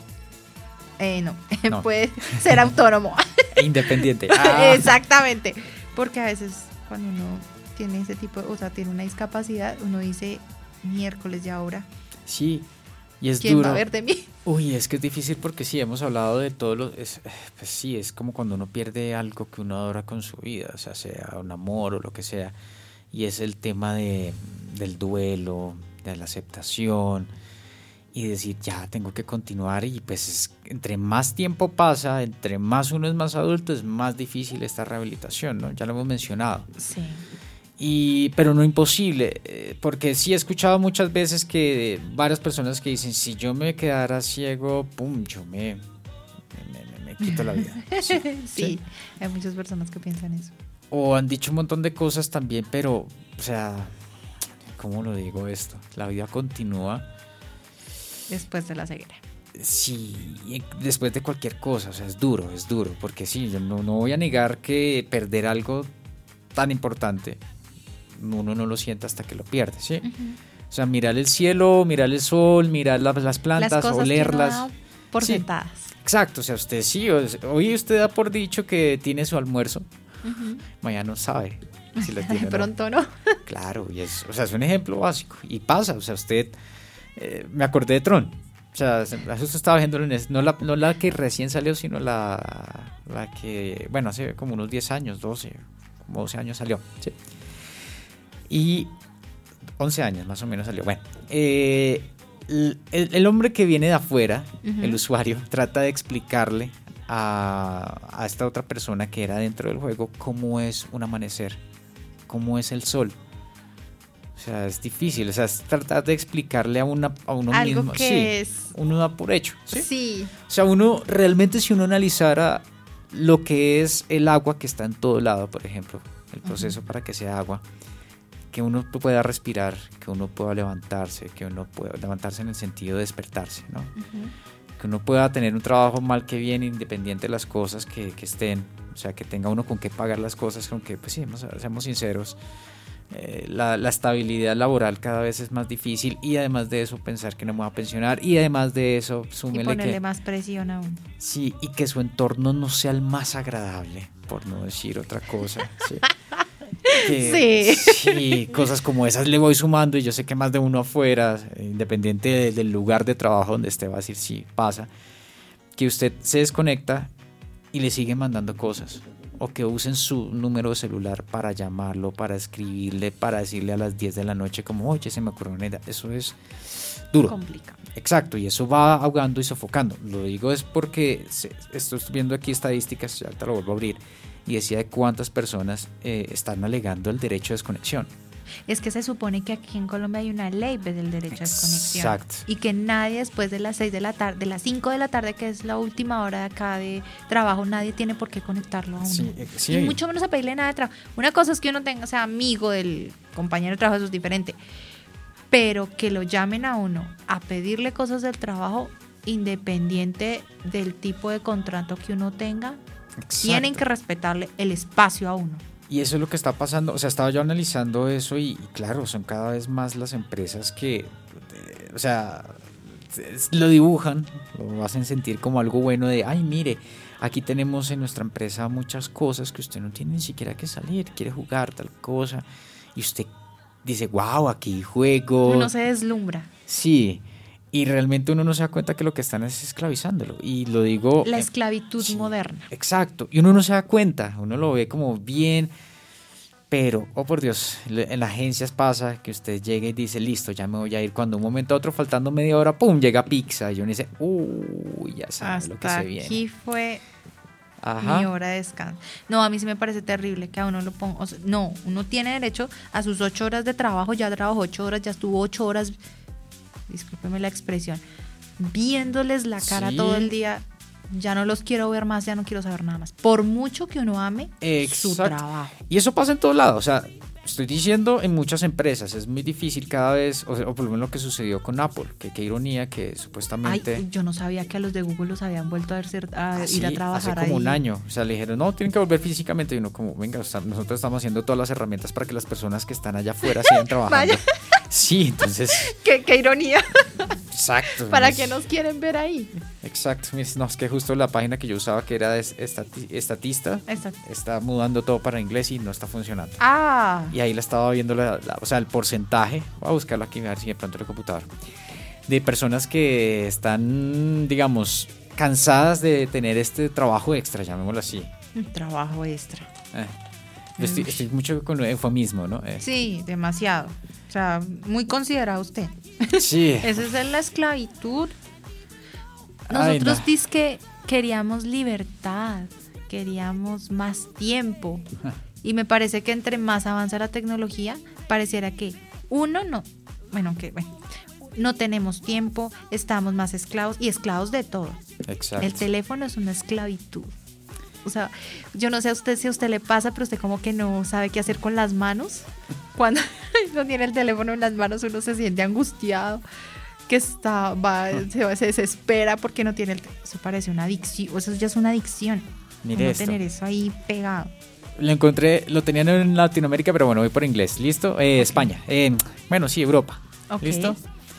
Eh, no, no. puede ser autónomo. Independiente. Ah. Exactamente. Porque a veces cuando uno tiene ese tipo, o sea, tiene una discapacidad, uno dice, miércoles ya ahora. Sí, y es ¿quién duro. va a ver de mí? Uy, es que es difícil porque sí, hemos hablado de todo lo... Es, pues sí, es como cuando uno pierde algo que uno adora con su vida, o sea, sea un amor o lo que sea, y es el tema de, del duelo, de la aceptación, y decir, ya, tengo que continuar, y pues es, entre más tiempo pasa, entre más uno es más adulto, es más difícil esta rehabilitación, ¿no? Ya lo hemos mencionado. Sí. Y, pero no imposible, eh, porque sí he escuchado muchas veces que varias personas que dicen, si yo me quedara ciego, pum, yo me, me, me, me quito la vida. Sí, sí, sí, hay muchas personas que piensan eso. O han dicho un montón de cosas también, pero, o sea, ¿cómo lo digo esto? La vida continúa. Después de la ceguera. Sí, después de cualquier cosa, o sea, es duro, es duro, porque sí, yo no, no voy a negar que perder algo tan importante, uno no lo siente hasta que lo pierde, ¿sí? Uh-huh. O sea, mirar el cielo, mirar el sol, mirar la, las plantas, las cosas olerlas. Que no por sí. sentadas. Exacto, o sea, usted sí, hoy usted da por dicho que tiene su almuerzo, uh-huh. mañana no sabe si lo tiene. Pronto no. Claro, y es, o sea, es un ejemplo básico, y pasa, o sea, usted, eh, me acordé de Tron, o sea, justo estaba viendo no la, no la que recién salió, sino la, la que, bueno, hace como unos diez años, doce, como doce años salió, ¿sí? Y once años más o menos salió. Bueno, eh, el, el hombre que viene de afuera, uh-huh. el usuario, trata de explicarle a, a esta otra persona que era dentro del juego cómo es un amanecer, cómo es el sol. O sea, es difícil, o sea, es tratar de explicarle a, una, a uno algo mismo. Que sí, es... uno da por hecho. ¿Sí? Sí. O sea, uno, realmente si uno analizara lo que es el agua que está en todo lado, por ejemplo, el proceso uh-huh. para que sea agua, que uno pueda respirar, que uno pueda levantarse, que uno pueda levantarse en el sentido de despertarse, ¿no? Uh-huh. Que uno pueda tener un trabajo mal que bien, independiente de las cosas que, que estén, o sea, que tenga uno con qué pagar las cosas, con que, pues sí, seamos sinceros, eh, la, la estabilidad laboral cada vez es más difícil, y además de eso pensar que no me voy a pensionar, y además de eso súmele y ponerle que, más presión aún. Sí, y que su entorno no sea el más agradable, por no decir otra cosa, sí. Que, sí. sí, cosas como esas le voy sumando, y yo sé que más de uno afuera, independiente de, del lugar de trabajo donde esté, va a decir sí, pasa, que usted se desconecta y le sigue mandando cosas, o que usen su número de celular para llamarlo, para escribirle, para decirle a las diez de la noche como, oye, se me ocurrió una idea. Eso es, duro. Complicado. Exacto, y eso va ahogando y sofocando. Lo digo es porque se, estoy viendo aquí estadísticas, ya te lo vuelvo a abrir, y decía de cuántas personas eh, están alegando el derecho a desconexión. Es que se supone que aquí en Colombia hay una ley del derecho a desconexión. Exacto. Y que nadie después de las seis de la tarde, de las cinco de la tarde, que es la última hora de acá de trabajo, nadie tiene por qué conectarlo a uno. Sí, sí. Y mucho menos a pedirle nada de trabajo. Una cosa es que uno tenga, sea amigo del compañero de trabajo, eso es diferente. Pero que lo llamen a uno a pedirle cosas del trabajo, independiente del tipo de contrato que uno tenga, Exacto. tienen que respetarle el espacio a uno. Y eso es lo que está pasando. O sea, estaba yo analizando eso y, y claro, son cada vez más las empresas que, eh, o sea, lo dibujan, lo hacen sentir como algo bueno de, ay, mire, aquí tenemos en nuestra empresa muchas cosas que usted no tiene ni siquiera que salir, quiere jugar tal cosa, y usted dice, wow, aquí juego. Uno se deslumbra. Sí, y realmente uno no se da cuenta que lo que están es esclavizándolo. Y lo digo... La esclavitud sí, moderna. Exacto, y uno no se da cuenta, uno lo ve como bien, pero, oh por Dios, en las agencias pasa que usted llega y dice, listo, ya me voy a ir, cuando un momento a otro, faltando media hora, pum, llega pizza, y uno dice, uy, ya sabe Hasta lo que se viene. aquí fue... Ajá. Mi hora de descanso. No, a mí sí me parece terrible que a uno lo ponga. O sea, no, uno tiene derecho a sus ocho horas de trabajo. Ya trabajó ocho horas, ya estuvo ocho horas. Discúlpeme la expresión. Viéndoles la cara sí. todo el día. Ya no los quiero ver más, ya no quiero saber nada más. Por mucho que uno ame Exacto. su trabajo. Y eso pasa en todos lados. O sea, estoy diciendo en muchas empresas. Es muy difícil cada vez, o, sea, o por lo menos lo que sucedió con Apple. Que qué ironía que supuestamente... Ay, yo no sabía que a los de Google los habían vuelto a, ver, a ah, ir sí, a trabajar hace como ahí. un año. O sea, le dijeron, no, tienen que volver físicamente. Y uno como, venga, o sea, nosotros estamos haciendo todas las herramientas para que las personas que están allá afuera sigan trabajando. Vaya. Sí, entonces... qué, qué ironía. Exacto. ¿Para es, qué nos quieren ver ahí? Exacto. No, es que justo la página que yo usaba, que era de estati estatista, Exacto. está mudando todo para inglés y no está funcionando. Ah. Y ahí la estaba viendo, la, la, o sea, el porcentaje, voy a buscarlo aquí, a ver si de pronto el computador, de personas que están, digamos, cansadas de tener este trabajo extra, llamémoslo así. Un trabajo extra. Eh, estoy, estoy mucho con el eufemismo, ¿no? Eh. Sí, demasiado. O sea, muy considerado usted. Sí. Esa es la esclavitud. Nosotros no. dizque queríamos libertad, queríamos más tiempo. Y me parece que entre más avanza la tecnología, pareciera que uno no, bueno, que bueno, no tenemos tiempo, estamos más esclavos y esclavos de todo. Exacto. El teléfono es una esclavitud. O sea, yo no sé a usted si a usted le pasa, pero usted como que no sabe qué hacer con las manos. Cuando no tiene el teléfono en las manos, uno se siente angustiado, que está, va, se, se desespera porque no tiene el teléfono. Eso parece una adicción, eso ya es una adicción. Mire Uno esto. tener eso ahí pegado. Lo encontré, lo tenían en Latinoamérica, pero bueno, voy por inglés. ¿Listo? Eh, okay. España. Eh, bueno, sí, Europa. Okay. ¿Listo?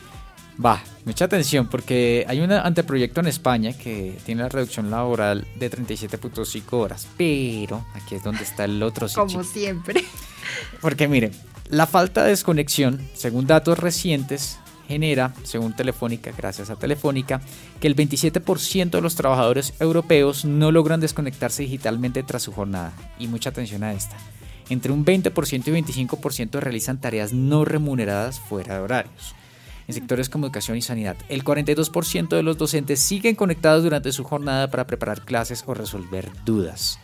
Va, mucha atención porque hay un anteproyecto en España que tiene la reducción laboral de treinta y siete punto cinco horas, pero aquí es donde está el otro sitio. Como siempre. Porque miren, la falta de desconexión, según datos recientes, genera, según Telefónica, gracias a Telefónica, que el veintisiete por ciento de los trabajadores europeos no logran desconectarse digitalmente tras su jornada. Y mucha atención a esta. Entre un veinte por ciento y veinticinco por ciento realizan tareas no remuneradas fuera de horarios. En sectores como educación y sanidad, el cuarenta y dos por ciento de los docentes siguen conectados durante su jornada para preparar clases o resolver dudas.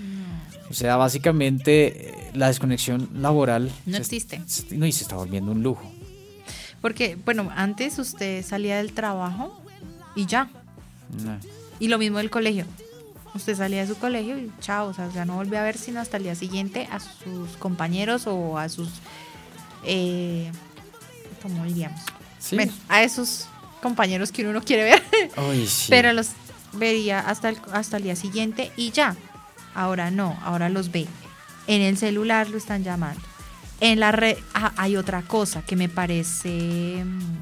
O sea, básicamente la desconexión laboral no se, existe. No, y se está volviendo un lujo. Porque, bueno, antes usted salía del trabajo y ya. No. Y lo mismo del colegio. Usted salía de su colegio y chao, o sea, ya no volvió a ver sino hasta el día siguiente a sus compañeros o a sus, eh, ¿cómo diríamos? Sí. Bueno, a esos compañeros que uno no quiere ver. Ay, sí. Pero los vería hasta el, hasta el día siguiente y ya. Ahora no, ahora los ve. En el celular lo están llamando. En la red ah, hay otra cosa que me parece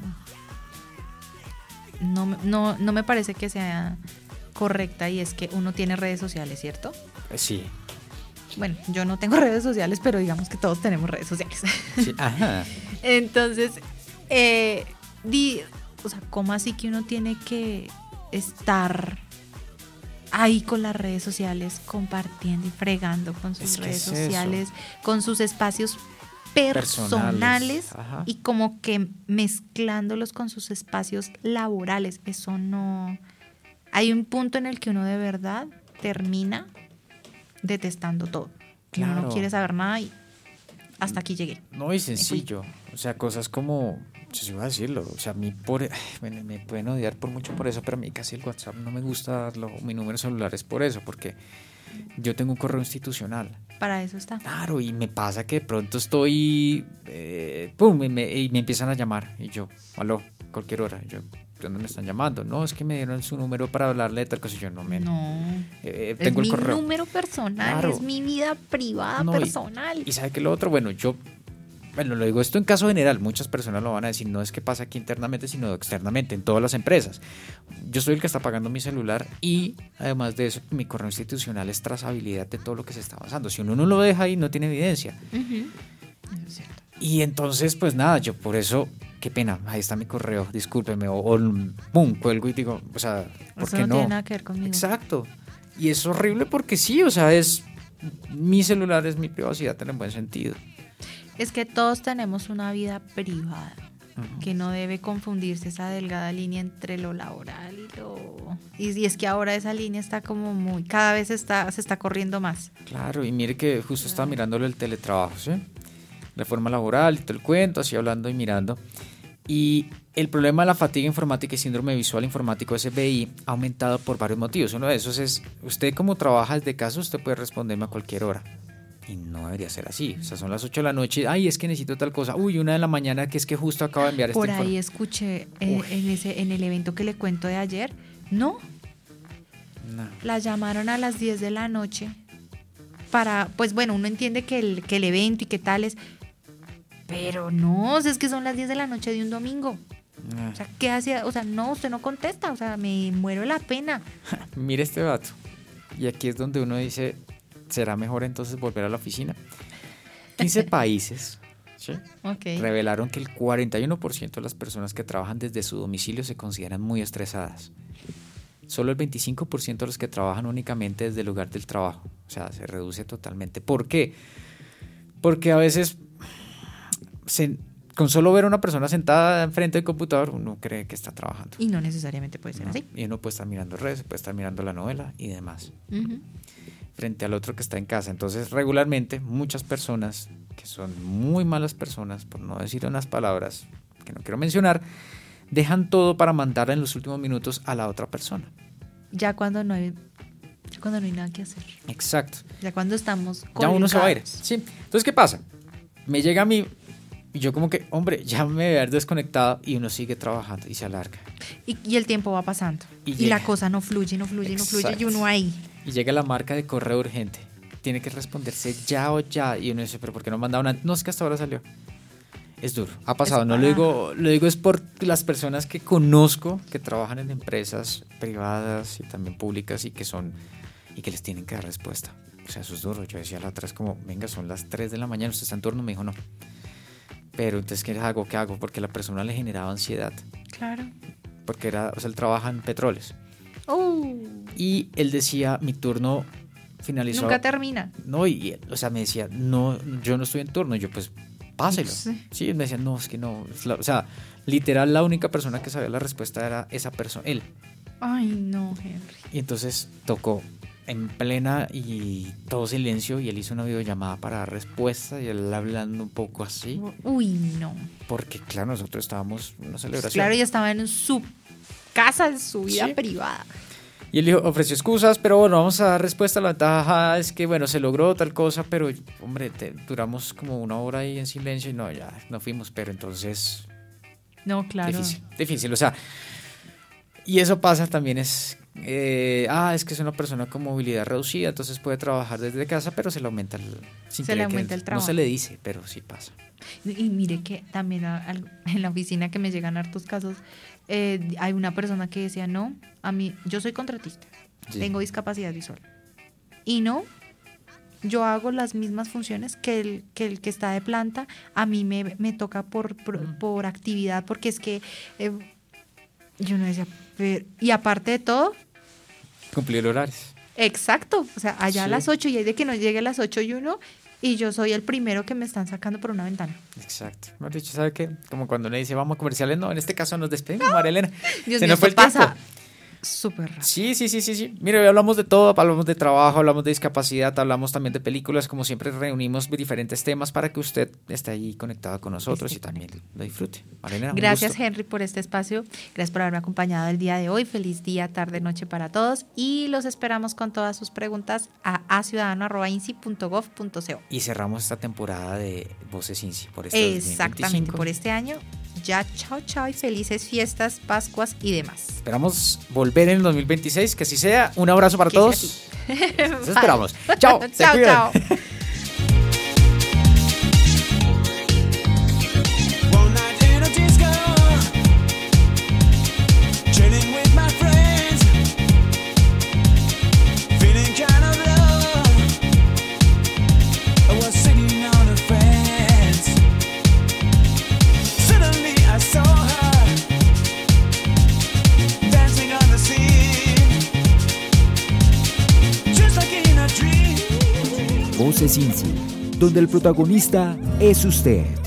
no, no, no me parece que sea correcta, y es que uno tiene redes sociales, ¿cierto? Sí. Bueno, yo no tengo redes sociales, pero digamos que todos tenemos redes sociales. Sí. Ajá. Entonces, eh, di, o sea, ¿cómo así que uno tiene que estar ahí con las redes sociales, compartiendo y fregando con sus Es que redes es sociales, eso. con sus espacios personales, personales y como que mezclándolos con sus espacios laborales. Eso no... Hay un punto en el que uno de verdad termina detestando todo. Claro. Uno no quiere saber nada y hasta aquí llegué. No, y sencillo. O sea, cosas como... Yo iba a decirlo, o sea, a mí por, me, me pueden odiar por mucho por eso, pero a mí casi el WhatsApp no me gusta darlo, mi número celular es por eso, porque yo tengo un correo institucional. Para eso está. Claro, y me pasa que de pronto estoy, eh, pum, y me, y me empiezan a llamar, y yo, aló, cualquier hora, y yo, ¿de dónde me están llamando? No, es que me dieron su número para hablarle de tal cosa, y yo no me... No, eh, tengo es el mi correo. número personal, claro. Es mi vida privada no, personal. Y, y ¿sabe qué lo otro? Bueno, yo... Bueno, lo digo esto en caso general, muchas personas lo van a decir, no es que pasa aquí internamente, sino externamente, en todas las empresas. Yo soy el que está pagando mi celular y además de eso, mi correo institucional es trazabilidad de todo lo que se está avanzando. Si uno no lo deja ahí, no tiene evidencia. Uh-huh. Eso es cierto. Y entonces, pues nada, yo por eso, qué pena, ahí está mi correo, discúlpeme, o, o pum, cuelgo y digo, o sea, ¿por eso qué no? no? Tiene nada que ver conmigo. Exacto. Y es horrible porque sí, o sea, es mi celular, es mi privacidad en el buen sentido. Es que todos tenemos una vida privada, uh-huh. que no debe confundirse esa delgada línea entre lo laboral y lo... Y, y es que ahora esa línea está como muy... Cada vez está, se está corriendo más. Claro, y mire que justo estaba mirándolo el teletrabajo, ¿sí? Reforma laboral y todo el cuento, así hablando y mirando. Y el problema de la fatiga informática y síndrome visual informático, S V I, ha aumentado por varios motivos. Uno de esos es, usted como trabaja desde casa, usted puede responderme a cualquier hora. Y no debería ser así. O sea, son las ocho de la noche. Ay, es que necesito tal cosa. Uy, una de la mañana que es que justo acabo de enviar este Por informe. ahí escuché eh, en, ese, en el evento que le cuento de ayer. No. no. La llamaron a las diez de la noche para, pues bueno, uno entiende que el, que el evento y qué tales. Pero no, o sea, es que son las diez de la noche de un domingo. No. O sea, ¿qué hacía? O sea, no, usted no contesta. O sea, me muero de la pena. Mire este vato. Y aquí es donde uno dice... ¿Será mejor entonces volver a la oficina? quince países ¿sí? okay. revelaron que el cuarenta y uno por ciento de las personas que trabajan desde su domicilio se consideran muy estresadas. Solo el veinticinco por ciento de los que trabajan únicamente desde el lugar del trabajo. O sea, se reduce totalmente. ¿Por qué? Porque a veces, se, con solo ver a una persona sentada enfrente del computador, uno cree que está trabajando. Y no necesariamente puede ser no, así. Y uno puede estar mirando redes, puede estar mirando la novela y demás. Uh-huh. Frente al otro que está en casa. Entonces, regularmente, muchas personas que son muy malas personas, por no decir unas palabras que no quiero mencionar, dejan todo para mandar en los últimos minutos a la otra persona. Ya cuando no hay, ya cuando no hay nada que hacer. Exacto. Ya cuando estamos colgados. Ya uno se va a ir. Sí. Entonces, ¿qué pasa? Me llega a mí y yo como que, hombre, ya me voy a haber desconectado y uno sigue trabajando y se alarga. Y, y el tiempo va pasando. Y, y la cosa no fluye, no fluye, Exacto. no fluye y uno ahí. Y llega la marca de correo urgente. Tiene que responderse ya o ya. Y uno dice, ¿pero por qué no mandaron antes? No, es que hasta ahora salió. Es duro. Ha pasado. Es, no ah. lo digo, lo digo es por las personas que conozco que trabajan en empresas privadas y también públicas y que son y que les tienen que dar respuesta. O sea, eso es duro. Yo decía la otra vez como, venga, son las tres de la mañana, usted está en turno. Me dijo, no. Pero entonces, ¿qué hago? ¿Qué hago? Porque la persona le generaba ansiedad. Claro. Porque era, o sea, él trabaja en petróleos. Oh. Y él decía, mi turno finalizó. Nunca termina. No, y, y o sea, me decía, no, yo no estoy en turno. Y yo, pues, páselo. Sí, sí él me decía, no, es que no. Es la, o sea, literal, la única persona que sabía la respuesta era esa persona, él. Ay, no, Henry. Y entonces tocó en plena y todo silencio y él hizo una videollamada para dar respuesta y él hablando un poco así. Uy, no. Porque, claro, nosotros estábamos en una celebración. Claro, ella estaba en su casa, en su vida sí. privada. Y él dijo, ofreció excusas, pero bueno, vamos a dar respuesta. La ventaja es que, bueno, se logró tal cosa, pero, hombre, te, duramos como una hora ahí en silencio y no, ya no fuimos, pero entonces... No, claro. Difícil, difícil, o sea... Y eso pasa también es... Eh, ah, es que es una persona con movilidad reducida, entonces puede trabajar desde casa, pero se le aumenta el... Sin se le aumenta el trabajo. No se le dice, pero sí pasa. Y, y mire que también a, a, en la oficina que me llegan hartos casos, eh, hay una persona que decía, no, a mí, yo soy contratista, sí. tengo discapacidad visual. Y no, yo hago las mismas funciones que el que, el que está de planta, a mí me, me toca por, por, uh-huh. por actividad, porque es que eh, yo no decía, pero, y aparte de todo... Cumplir horarios. Exacto, o sea, allá sí. a las ocho y hay de que no llegue a las ocho y uno... y yo soy el primero que me están sacando por una ventana. Exacto. Mejor dicho, ¿sabe qué? Como cuando uno dice vamos a comerciales, no, en este caso nos despedimos, María Elena. Dios Se mío, nos fue esto el pasa tiempo. súper rápido. Sí, sí, sí, sí, sí. Mire, hoy hablamos de todo, hablamos de trabajo, hablamos de discapacidad, hablamos también de películas, como siempre reunimos diferentes temas para que usted esté ahí conectado con nosotros Esté y también lo disfrute. María Elena, un Gracias, gusto. Henry, por este espacio. Gracias por haberme acompañado el día de hoy. Feliz día, tarde, noche para todos. Y los esperamos con todas sus preguntas a aciudadano arroba insi punto gov punto co. Y cerramos esta temporada de Voces Insi por este Exactamente, dos mil veinticinco. por este año. Ya, chao, chao y felices fiestas, Pascuas y demás. Esperamos volver en el dos mil veitiseiis, que así sea. Un abrazo para Que todos. sea así. Nos esperamos. Chao. se Chao, cuidan. chao. One night in a disco, chilling with my friends, feeling kind of low. I was sitting on a fence. Suddenly I saw her dancing on the scene, just like in a dream. Voces Insi, donde el protagonista es usted.